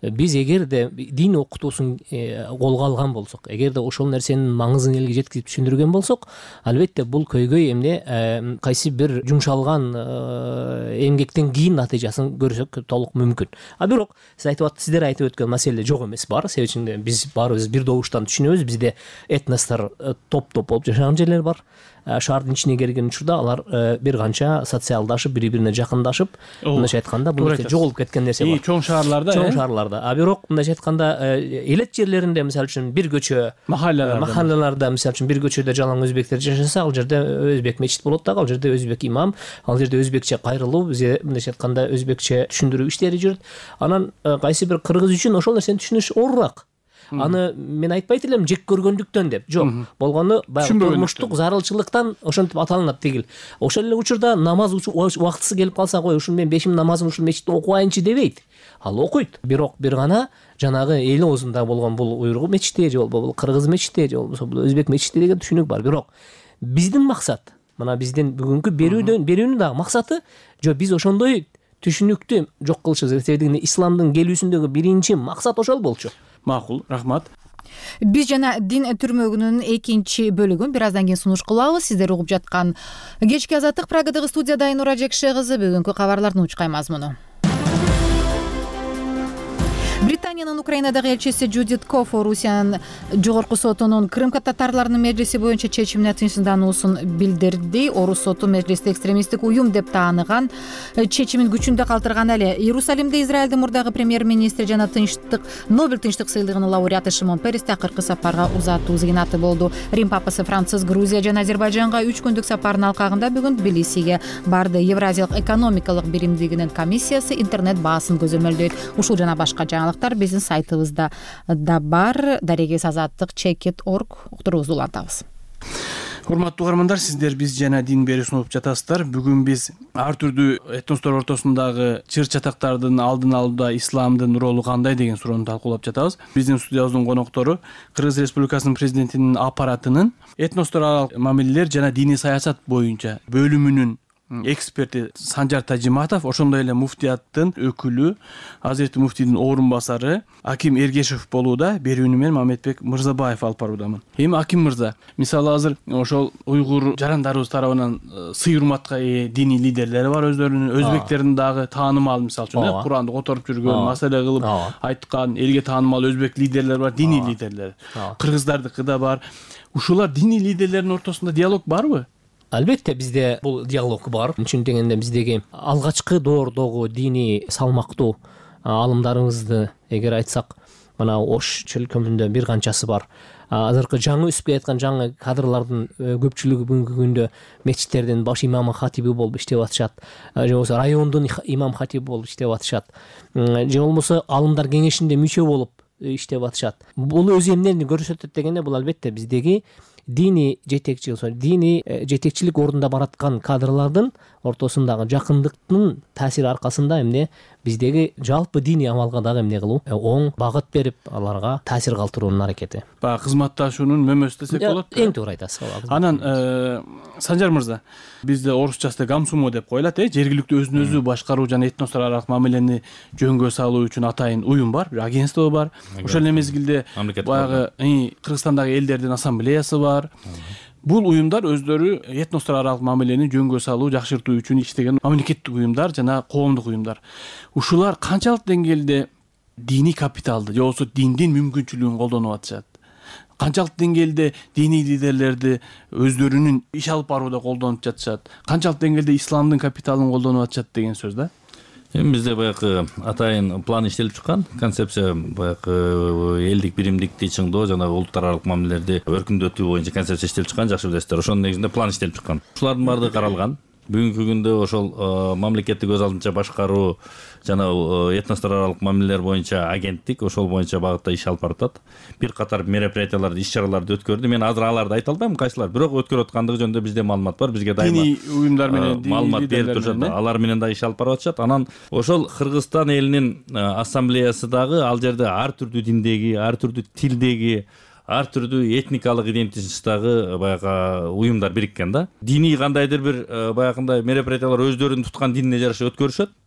биз эгерде дин окутуусун колго алган болсок, эгерде ошол нерсенин маңызын элге жеткизип түшүндүргөн болсок, албетте бул көйгөй эмне кайсы бир жумшалган эмгектен кийин натыйжасын көрсөк толук мүмкүн. А бирок сиздер айтып өткөн маселе жок эмес бар. Себеби үчүн биз баарыбыз бир добуштан түшүнөбүз. Бизде этностор топ-топ болуп жашаган жерлер бар. Шаардын ичине келген учурда алар бир канча социалдашып, бири-бирине жакындашып, мындайча айтканда бул жоголуп кеткен нерсе бар. Чоң шаарларда. А бирок мындайча айтканда элет жерлеринде, мисалы үчүн бир көчө, махаллаларда мисалы үчүн бир көчөдө жалаң өзбектер жашаса, ал жерде өзбек мечит болот дагы, ал жерде өзбек имам, ал жерде өзбекче кайрылуу, бизде мындайча айтканда өзбекче түшүндүрүү иштери жүрөт. Анан кайсы бир кыргыз үчүн ошол нерсени түшүнүш оорураак. Аны мен айтпайт элем жек көргөндүктөн деп. Жок. Болгону баягы турмуштук зарылчылыктан ошентип аталынат дегил. Ошол эле учурда намаз убактысы келип калса, кой, ушул мен бешим намазымды ушул мечитте окуайынчы дебейт. Ал окуйт. Бирок бир гана жанагы эл оозунда болгон бул уйгур мечити же болбосо бул кыргыз мечити же болбосо бул өзбек мечити деген түшүнүк бар. Бирок биздин максат, мына биздин бүгүнкү берүүнүн дагы максаты, жо биз ошондой түшүнүктү жок кылышыбыз. Себеби исламдын келүүсүндөгү биринчи максат ошол болчу. Макул, рахмат. Биз жана дин түрмөгүнүн экинчи бөлүгүн бир аздан кийин сунуш кылабыз. Сиздер угуп жаткан кечки азаттык Прагадагы студияда Айнура Жекше кызы бүгүнкү кабарлардын учкай мазмуну. Британиянын Украинадагы элчиси Джудит Коф Орусиянын жогорку сотунун Крым татарларынын межлиси боюнча чечимине тынчсыздануусун билдирди. Орус соту межлисти экстремисттик уюм деп тааныган чечимин күчүндө калтырган эле. Иерусалимде Израилдин мурдагы премьер-министри жана Нобель тынчтык сыйлыгынын лауреаты Шимон Перес акыркы сапарга узатуу зыйнаты болду. Рим папасы Франциск Грузия жана Азербайжанга 3 күндүк сапарынын алкагында бүгүн Тбилисиге барды. Евразиялык экономикалык биримдигинин комиссиясы интернет баасын көзөмөлдөйт. Ушул жана башка жаңылыктар биздин сайтыбызда да бар. Дарегес azattik.org уктуруубузду улантабыз. Урматтуу угармандар, сиздер биз жана дин берүү сунуп жатасыздар. Бүгүн биз ар түрдүү этностор ортосундагы чыр чатактардын алдын алууда исламдын ролу кандай деген суроону талкуулап жатабыз. Биздин студиябыздын коноктору Кыргыз Республикасынын президентинин аппаратынын этностор аралык мамилелер жана диний саясат боюнча бөлүмүнүн эксперти Санжар Тажиматов, ошондой эле муфтияттын өкүлү Азирети муфтийдин орун басары Аким Эргешев болууда. Берүүнү мен Мамедбек Мырзабаев алып баруудамын. Эми Аким мырза, мисалы азыр ошол уйгур жарандарыбыз тарабынан сый урматка ээ диний лидерлери бар, өздөрүнүн өзбектердин дагы таанымал, мисалы үчүн Куранды которуп жүргөн, маселе кылып айткан элге таанымал өзбек лидерлери бар, диний лидерлер. Кыргыздардыкы да бар. Ушулар диний лидерлердин ортосунда диалог барбы? Албетте бизде бул диалог бар. Үчүн дегенде биздеги алгачкы доордогу диний салмактуу алымдарыбызды эгер айтсак, мына Ош чөлкөмүндө бир канчасы бар. Азыркы жаңы өсүп келаткан жаңы кадрлардын көпчүлүгү бүгүнкү күндө мечиттердин баш имамы, хатиби болуп иштеп атышат. Же болбосо райондун имам хатиби болуп иштеп атышат. Же болбосо алымдар кеңешинде мүчө болуп иштеп атышат. Бул өз эмнени көрсөтөт дегенде, бул албетте биздеги диний жетекчилик ордунда бараткан кадрлардын ортосундагы жакындыктын таасири аркасында эмне биздеги жалпы диний амалга дагы эмне кылуу, оң багыт берип аларга таасир калтыруунун аракети. Баягы кызматташуунун мөмөсү десек болот. Эң туура айтасыз. Анан Санжар мырза, бизде орусчасы гамсумо деп коюлат, жергиликтүү өзүн өзү башкаруу жана этностор аралык мамилени жөнгө салуу үчүн атайын уюм бар, бир агентство бар. Ошол эле мезгилде баягы Кыргызстандагы элдердин ассамблеясы бар. Бул уюмдар өздөрү этностор аралык мамилени жөнгө салуу, жакшыртуу үчүн иштеген мамлекеттик уюмдар жана коомдук уюмдар. Ушулар канчалык деңгээлде диний капиталды же болбосо диндин мүмкүнчүлүгүн колдонуп атышат? Канчалык деңгээлде диний лидерлерди өздөрүнүн иш алып барууда колдонуп жатышат? Канчалык деңгээлде исламдын капиталын колдонуп атышат деген сөз да? Эми бизде баягы атайын план иштелип чыккан, концепция баягы элдик биримдикти чыңдоо жана улуттар аралык мамилелерди өркүндөтүү боюнча концепция иштелип чыккан, жакшы билесиздер. Ошонун негизинде план иштелип чыккан. Ушулардын баардыгы каралган. Бүгүнкү күндө ошол мамлекеттик өз алдынча башкаруу жана этностор аралык мамилелер боюнча агенттик ошол боюнча багытта иш алып баратат. Бир катар мероприятияларды, иш-чараларды өткөрдү. Мен азыр аларды айта албайм кайсылар, бирок өткөрүп аткандыгы жөнүндө бизде маалымат бар. Бизге дайыма диний уюмдар менен маалымат берип турушат. Алар менен да иш алып барып атышат. Анан ошол Кыргызстан элинин ассамблеясы дагы ал жерде ар түрдүү диндеги, ар түрдүү тилдеги, ар түрдүү этникалык идентичностьтагы баягы уюмдар бириккен да. Диний кандайдыр бир баягындай мероприятиялар өздөрүнүн туткан динине жараша өткөрүшөт.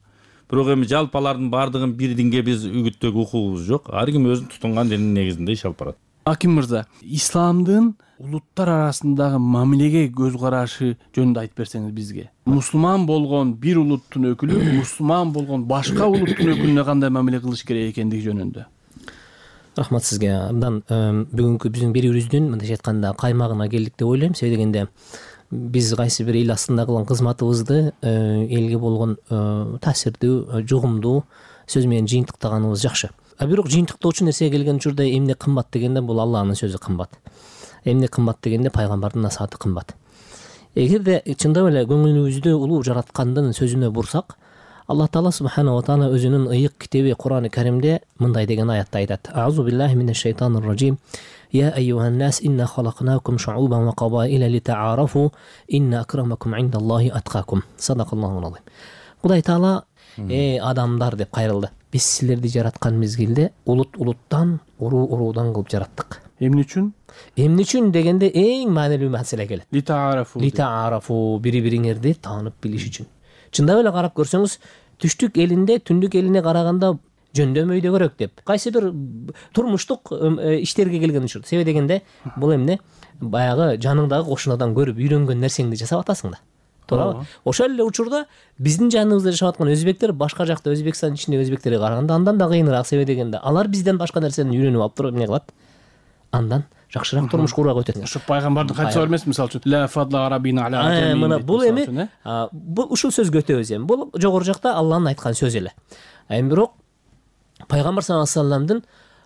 бирок эми жалпы алардын баардыгын бир динге биз үгүттөөгө укугубуз жок. Ар ким өзүнүн тутунган динин негизинде иш алып барат. Аким мырза, исламдын улуттар арасындагы мамилеге көз карашы жөнүндө айтып берсеңиз бизге. Мусулман болгон бир улуттун өкүлү мусулман болгон башка улуттун өкүлүнө кандай мамиле кылыш керек экендиги жөнүндө. Рахмат сизге. Андан бүгүнкү биздин берүүбүздүн мындайча айтканда каймагына келдик деп ойлойм. Себеби дегенде биз кайсы бир эл астында кылган кызматыбызды элге болгон таасирдүү, жугумдуу сөз менен жыйынтыктаганыбыз жакшы. Бирок жыйынтыктоочу нерсеге келген учурда эмне кымбат дегенде бул Алланын сөзү кымбат. Эмне кымбат дегенде пайгамбардын насааты кымбат. Эгерде чындап эле көңүлүбүздү улуу жараткандын сөзүнө бурсак, Аллах Таала субханаху ва тааала өзүнүн ыйык китеби Кур'ани Каримде мындай деген аятта айтат: Аузу биллахи минеш шайтанир ражим. Я айюхан нас инна халакнакум шуубан ва кабаиля литаарафу инна акрамакум индаллахи аткакум. Садакаллаху алейм. Кудай Таала адамдар деп кайрылды. Биз силерди жараткан мезгилде улуттан, уруудан кылып жараттык. Эмне үчүн? Эмне үчүн дегенде эң маанилүү маселе келет. Литаарафу бири-бириңерди таанып билиш үчүн. Чындап эле карап көрсөңүз, түштүк элинде түндүк элине караганда жөндөмөйдөгөрөөк деп кайсы бир турмуштук иштерге келген учурда. Себеби дегенде бул эмне? Баягы жаныңдагы кошунадан көрүп үйрөнгөн нерсеңди жасап атасың да. Туурабы? Ошол эле учурда биздин жаныбызда жашап аткан өзбектер башка жакта Өзбекстан ичиндеги өзбектерге караганда андан да кыйыныраак. Себеби дегенде алар бизден башка нерсени үйрөнүп алып туруп эмне кылат? Андан жакшыраак турмуш курууга өтөт. Ошо пайгамбардын кайтса эмес, мисалы үчүн ла фадла арабина аля аджамин. Мына бул эми бул ушул сөзгө өтөбүз эми. Бул жогору жакта Алланын айткан сөзү эле. Эми бирок пайгамбар саллаллаху алейхи вассаламдын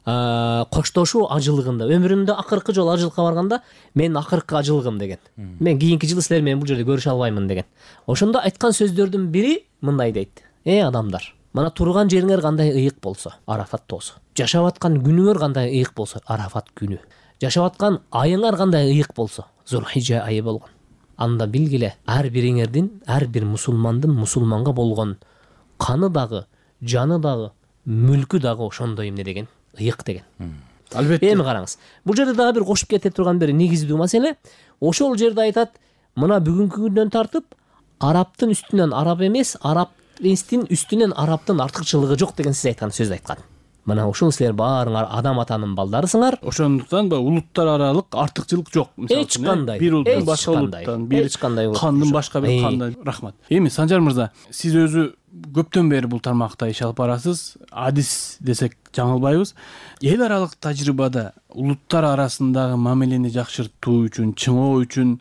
коштошуу ажылыгында өмүрүмдө акыркы жолу ажылыкка барганда мен акыркы ажылыгым деген. Мен кийинки жылы силер менен бул жерде көрүшө албаймын деген. Ошондо айткан сөздөрдүн бири мындай дейт: адамдар, мына турган жериңер кандай ыйык болсо, Арафат тоосу. Жашап аткан күнүңөр кандай ыйык болсо, Арафат күнү. Жашап аткан айыңар кандай ыйык болсо, Зулхижа айы болгон. Анда билгиле, ар бириңердин, ар бир мусулмандын мусулманга болгон каны дагы, жаны дагы, мүлкү дагы ошондой эмне деген, ыйык деген. Албетте. Эми караңыз. Бул жерде дагы бир кошуп кете турган бир негиздүү маселе, ошол жерде айтат, мына бүгүнкү күндөн тартып араптын үстүнөн араб эмес, арабтын үстүнөн арабтын артыкчылыгы жок деген сиз айткан сөздү айткан. Мына ушул силер баарыңар адам атанын балдарысыңар. Ошондуктан улуттар аралык артыкчылык жок. Эч кандай. Бир улуттан башка улуттан, бир кандын башка бир кандан. Рахмат. Эми Санжар мырза, сиз өзү көптөн бери бул тармакта иш алып барасыз. Адис десек жаңылбайбыз. Эл аралык тажрыйбада улуттар арасындагы мамилени жакшыртуу үчүн, чыңоо үчүн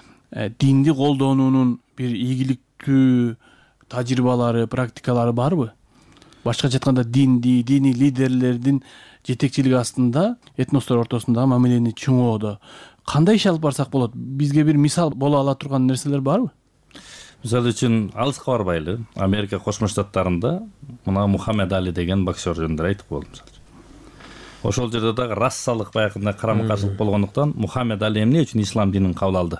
динди колдонуунун бир ийгиликтүү тажрыйбалары, практикалары барбы? Башкача айтканда диний лидерлердин жетекчилиги астында этностор ортосундагы мамилени чыңоодо кандай иш алып барсак болот? Бизге бир мисал боло ала турган нерселер барбы? Мисалы үчүн алыска барбайлы. Америка Кошмо Штаттарында мына Мухаммед Али деген боксер жөнүндө айтып болду. Ошол жерде дагы рассалык баягындай карама каршылык болгондуктан Мухаммед Али эмне үчүн ислам динин кабыл алды?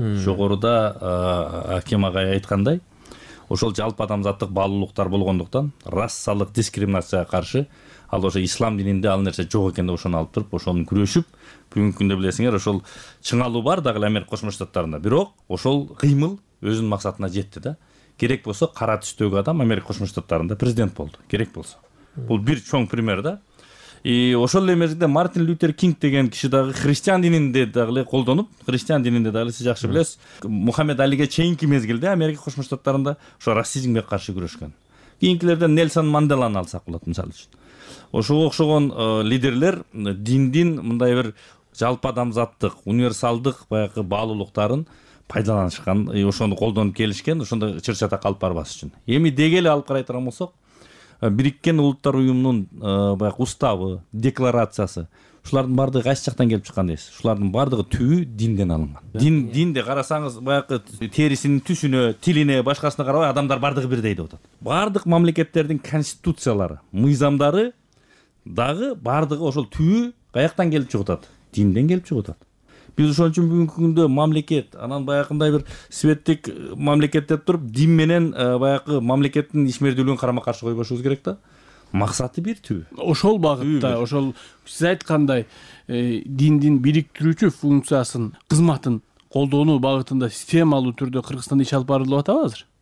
Жогоруда Аким агай айткандай, ошол жалпы адамзаттык баалуулуктар болгондуктан рассалык дискриминацияга каршы ал ошо ислам дининде ал нерсе жок экен деп ошону алып туруп ошону күрөшүп бүгүнкү күндө билесиңер ошол чыңалуу бар дагы эле Америка Кошмо Штаттарында. Бирок ошол кыймыл өзүнүн максатына жетти да. Керек болсо кара түстөгү адам Америка Кошмо Штаттарында президент болду. Керек болсо. Бул бир чоң пример да. Ошол эле мезгилде Мартин Лютер Кинг деген киши дагы христиан дининде дагы эле колдонуп, христиан дининде дагы сиз жакшы билесиз, Мухаммед Алиге чейинки мезгилде Америка Кошмо Штаттарында ошо расизмге каршы күрөшкөн. Кийинкилерден Нельсон Манделаны алсак болот мисалы үчүн. Ошого окшогон лидерлер диндин мындай бир жалпы адамзаттык, универсалдык баягы баалуулуктарын пайдаланышкан, ошону колдонуп келишкен, ошондо чыр-чатак алып барбас үчүн. Эми деги эле алып карай турган болсок, Бириккен Улуттар уюмунун баягы уставы, декларациясы, ушулардын баардыгы кайсы жактан келип чыккан дейсиз? Ушулардын баардыгы түбү динден алынган. Динде карасаңыз, баягы терисинин түсүнө, тилине, башкасына карабай адамдар баардыгы бирдей деп атат. Баардык мамлекеттердин конституциялары, мыйзамдары дагы баардыгы ошол түбү каяктан келип чыгып атат? Динден келип чыгып атат. Биз ошон үчүн бүгүнкү күндө мамлекет, анан баягындай бир светтик мамлекет деп туруп, дин менен баягы мамлекеттин ишмердүүлүгүн карама каршы койбошубуз керек да. Максаты бир түбү. Ошол багытта, ошол сиз айткандай диндин бириктирүүчү функциясын, кызматын колдонуу багытында системалуу түрдө Кыргызстанда иш алып барылып атабы азыр?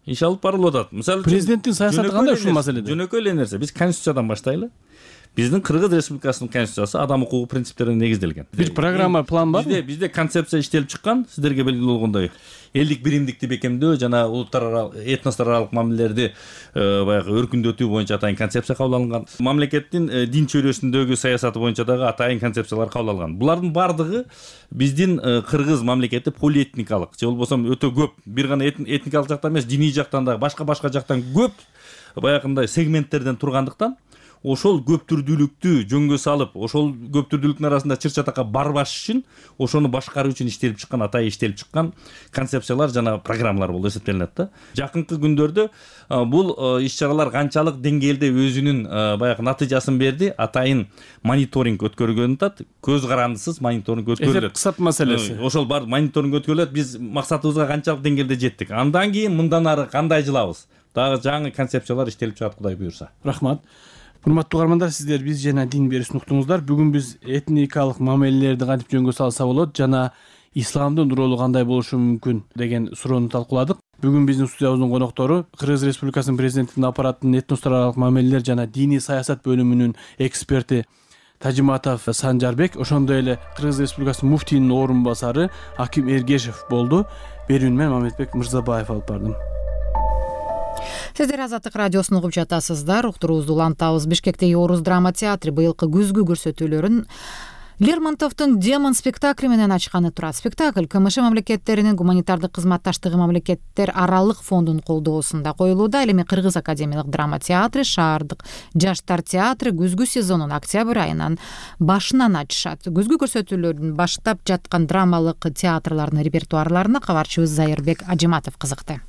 иш алып барылып атат. Мисалы президенттин саясаты кандай ушул маселеде? Жөнөкөй эле нерсе. Биз конституциядан баштайлы. Биздин Кыргыз Республикасынын конституциясы адам укугу принциптерине негизделген. Бир программа, план барбы? Бизде концепция иштелип чыккан, сиздерге белгилүү болгондой. Элдик биримдикти бекемдөө жана улуттар аралык, этностор аралык мамилелерди баягы өркүндөтүү боюнча атайын концепция кабыл алынган. Мамлекеттин дин чөйрөсүндөгү саясаты боюнча дагы атайын концепциялар кабыл алынган. Булардын бардыгы биздин Кыргыз мамлекети полиэтникалык, же болбосо өтө көп, бир гана этникалык жактан эмес, диний жактан да, башка жактан көп баягындай сегменттерден тургандыктан ошол көптүрдүүлүктү жөнгө салып, ошол көптүрдүүлүктүн арасында чыр чатакка барбаш үчүн, ошону башкаруу үчүн иштелип чыккан, атайын иштелип чыккан концепциялар жана программалар болуп эсептелинет да. Жакынкы күндөрдө бул иш-чаралар канчалык деңгээлде өзүнүн баягы натыйжасын берди, атайын мониторинг өткөрүлгөнүн атат, көз карандысыз мониторинг өткөрүлөт. Эфир кысат маселеси. Ошол бар мониторинг өткөрүлөт, биз максатыбызга канчалык деңгээлде жеттик. Андан кийин мындан ары кандай жылабыз? Дагы жаңы концепциялар иштелип чыгат, Кудай буйрса. Рахмат. Урматтуу угармандар, сиздер биз жана дин берүүсүн уктуңуздар. Бүгүн биз этникалык мамилелерди кантип жөнгө салса болот жана исламдын ролу кандай болушу мүмкүн деген суроону талкууладык. Бүгүн биздин студиябыздын коноктору Кыргыз Республикасынын президентинин аппаратынын этностор аралык мамилелер жана диний саясат бөлүмүнүн эксперти Тажиматов Санжарбек, ошондой эле Кыргыз Республикасынын муфтийинин орун басары Аким Эргешев болду. Берүүнү мен Мамедбек Мырзабаев алып бардым. Сиздер Азаттык радиосун угуп жатасыздар. Уктуруубузду улантабыз. Бишкектеги Орус драма театры быйылкы күзгү көрсөтүүлөрүн Лермонтовдун Демон спектакли менен ачканы турат. Спектакль КМШ мамлекеттеринин гуманитардык кызматташтыгы мамлекеттер аралык фондунун колдоосунда коюлууда. Ал эми Кыргыз академиялык драма театры, Шаардык жаштар театры күзгү сезонун октябрь айынан башынан ачышат. Күзгү көрсөтүүлөрдүн баштап жаткан драмалык театрлардын репертуарларына кабарчыбыз Зайырбек Ажиматов кызыкты.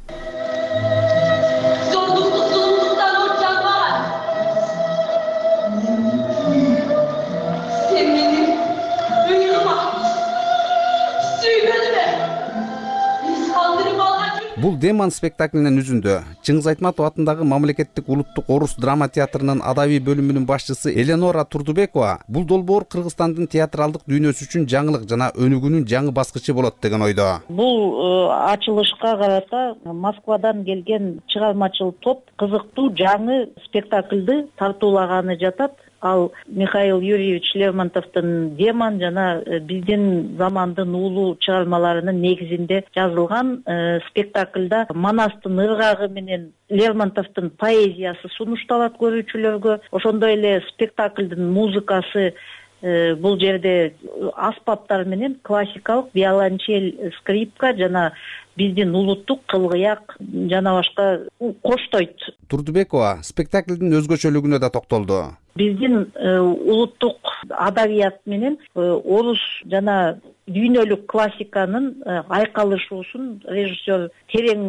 Бул Демон спектаклинин үзүндө Чыңгыз Айтматов атындагы мамлекеттик улуттук орус драма театрынын адабий бөлүмүнүн башчысы Эленора Турдубекова бул долбоор Кыргызстандын театралдык дүйнөсү үчүн жаңылык жана өнүгүүнүн жаңы баскычы болот деген ойдо. Бул ачылышка карата Москвадан келген чыгармачыл топ кызыктуу жаңы спектакльды тартуулаганы жатат. Ал Михаил Юрьевич Лермонтовдун Демон жана биздин замандын уулуу чыгармаларынын негизинде жазылган спектакльда Манастын ыргагы менен Лермонтовдун поэзиясы сунушталат көрүүчүлөргө. Ошондой эле спектакльдин музыкасы бул жерде аспаптар менен классикалык виолончель, скрипка жана биздин улуттук кылгыяк жана башка коштойт. Турдубекова спектаклдин өзгөчөлүгүнө да токтолду. Биздин улуттук адабият менен орус жана дүйнөлүк классиканын айкалышуусун режиссер терең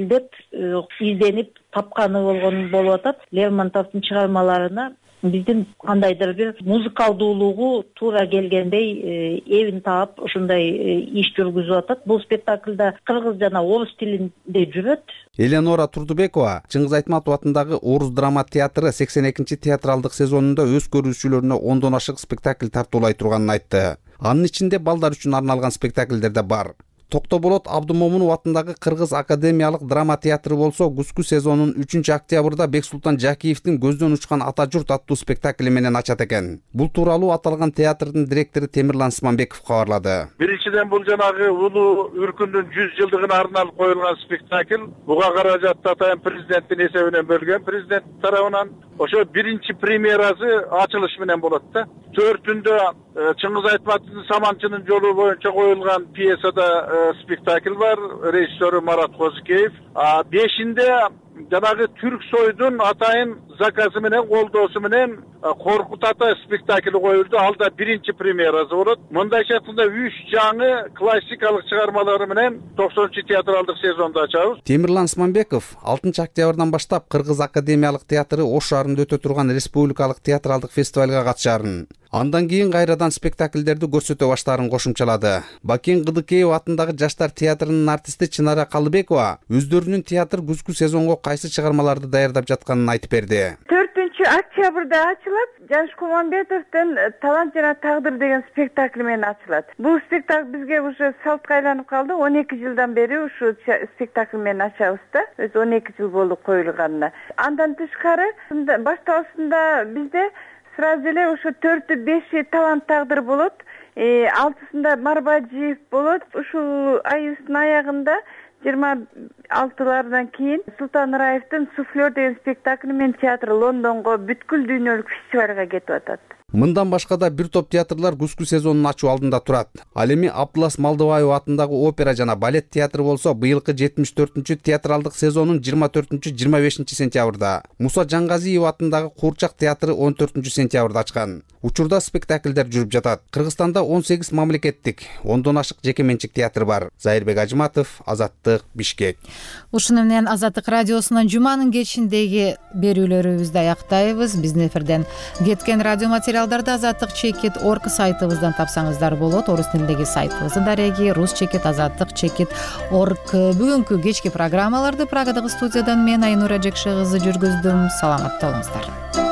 изденип тапканы болуп атат. Лермонтовдун чыгармаларына биздин кандайдыр бир музыкалдуулугу туура келгендей эбин таап ушундай иш жүргүзүп атат. Бул спектаклда кыргыз жана орус тилинде жүрөт. Эленора Турдубекова Чыңгыз Айтматов атындагы Орус драма театры 82-чи театралдык сезонунда өз көрүүчүлөрүнө 10дон ашык спектакль тартуулай турганын айтты. Анын ичинде балдар үчүн арналган спектакльдер да бар. Токтоболот Абдумомунов атындагы Кыргыз академиялык драма театры болсо күзгү сезонунун 3-октябрда Бексултан Жакиевдин Көздөн учкан ата журт аттуу спектакли менен ачат экен. Бул тууралуу аталган театрдын директору Темирлан Сманбеков кабарлады. Биринчиден бул жанагы улуу үркүндүн 100 жылдыгына арналып коюлган спектакль. Буга каражатты атайын президенттин эсебинен бөлгөн, президент тарабынан. Ошо биринчи премьерасы ачылыш менен болот да. 4-түндө Чыңгыз Айтматовдун Саманчынын жолу боюнча коюлган пьесада спектакль бар, режиссеру Марат Козыкеев. 5-inde жанагы Түрк сойдун атайын заказы менен, колдоосу менен Коркут ата спектакли коюлду. Ал да биринчи премьерасы болот. Мындайча айтканда 3 жаңы классикалык чыгармалары менен 90-чы театралдык сезонду ачабыз. Темирлан Сманбеков 6-октябрдан баштап Кыргыз академиялык театры Ош шаарында өтө турган республикалык театралдык фестивалга катышарын, андан кийин кайрадан спектакльдерди көрсөтө баштаарын кошумчалады. Бакен Кыдыкеев атындагы жаштар театрынын артисти Чынара Калыбекова өздөрүнүн театр күзгү сезонго кайсы чыгармаларды даярдап жатканын айтып берди. 4 октябрда ачылат. Жаныш Куманбетовдун «Талант жана тагдыр» деген спектакль менен ачылат. Бул спектакль бизге уже салтка айланып калды. 12 жылдан бери ушу спектакль менен ачабыз да. Өз 12 жыл болду коюлганына. Андан тышкары башталышында бизде сразу эле ошо 4-5 талант тагдыр болот. 6-сында Марбаджиев болот. Ушул айыбыздын аягында 26-лардан кийин Султан Раевдин «Суфлер» деген спектакли менен театр Лондонго бүткүл дүйнөлүк фестивалга кетип атат. Мындан башка да бир топ театрлар күзгү сезонун ачуу алдында турат. Ал эми Абдулас Малдыбаев атындагы опера жана балет театры болсо быйылкы 74-чү театралдык сезонун 24-25 сентябрда, Муса Жангазиев атындагы Куурчак театры 14 сентябрда ачкан. Учурда спектакльдер жүрүп жатат. Кыргызстанда 18 мамлекеттик, 10дон ашык жеке менчик театр бар. Зайырбек Ажматов, Азаттык, Бишкек. Ушуну менен Азаттык радиосунун жуманын кечиндеги берүүлөрүбүздү аяктайбыз. Биздин эфирден кеткен радио материалдарды Азаттык Чекит.org сайтыбыздан тапсаңыздар болот. Орус тилиндеги сайтыбыздын дареги Рус Чекит, Азаттык Чекит.org. Бүгүнкү кечки программаларды Прагадагы студиядан мен Айнура Жекше кызы жүргүздүм. Саламатта болуңуздар.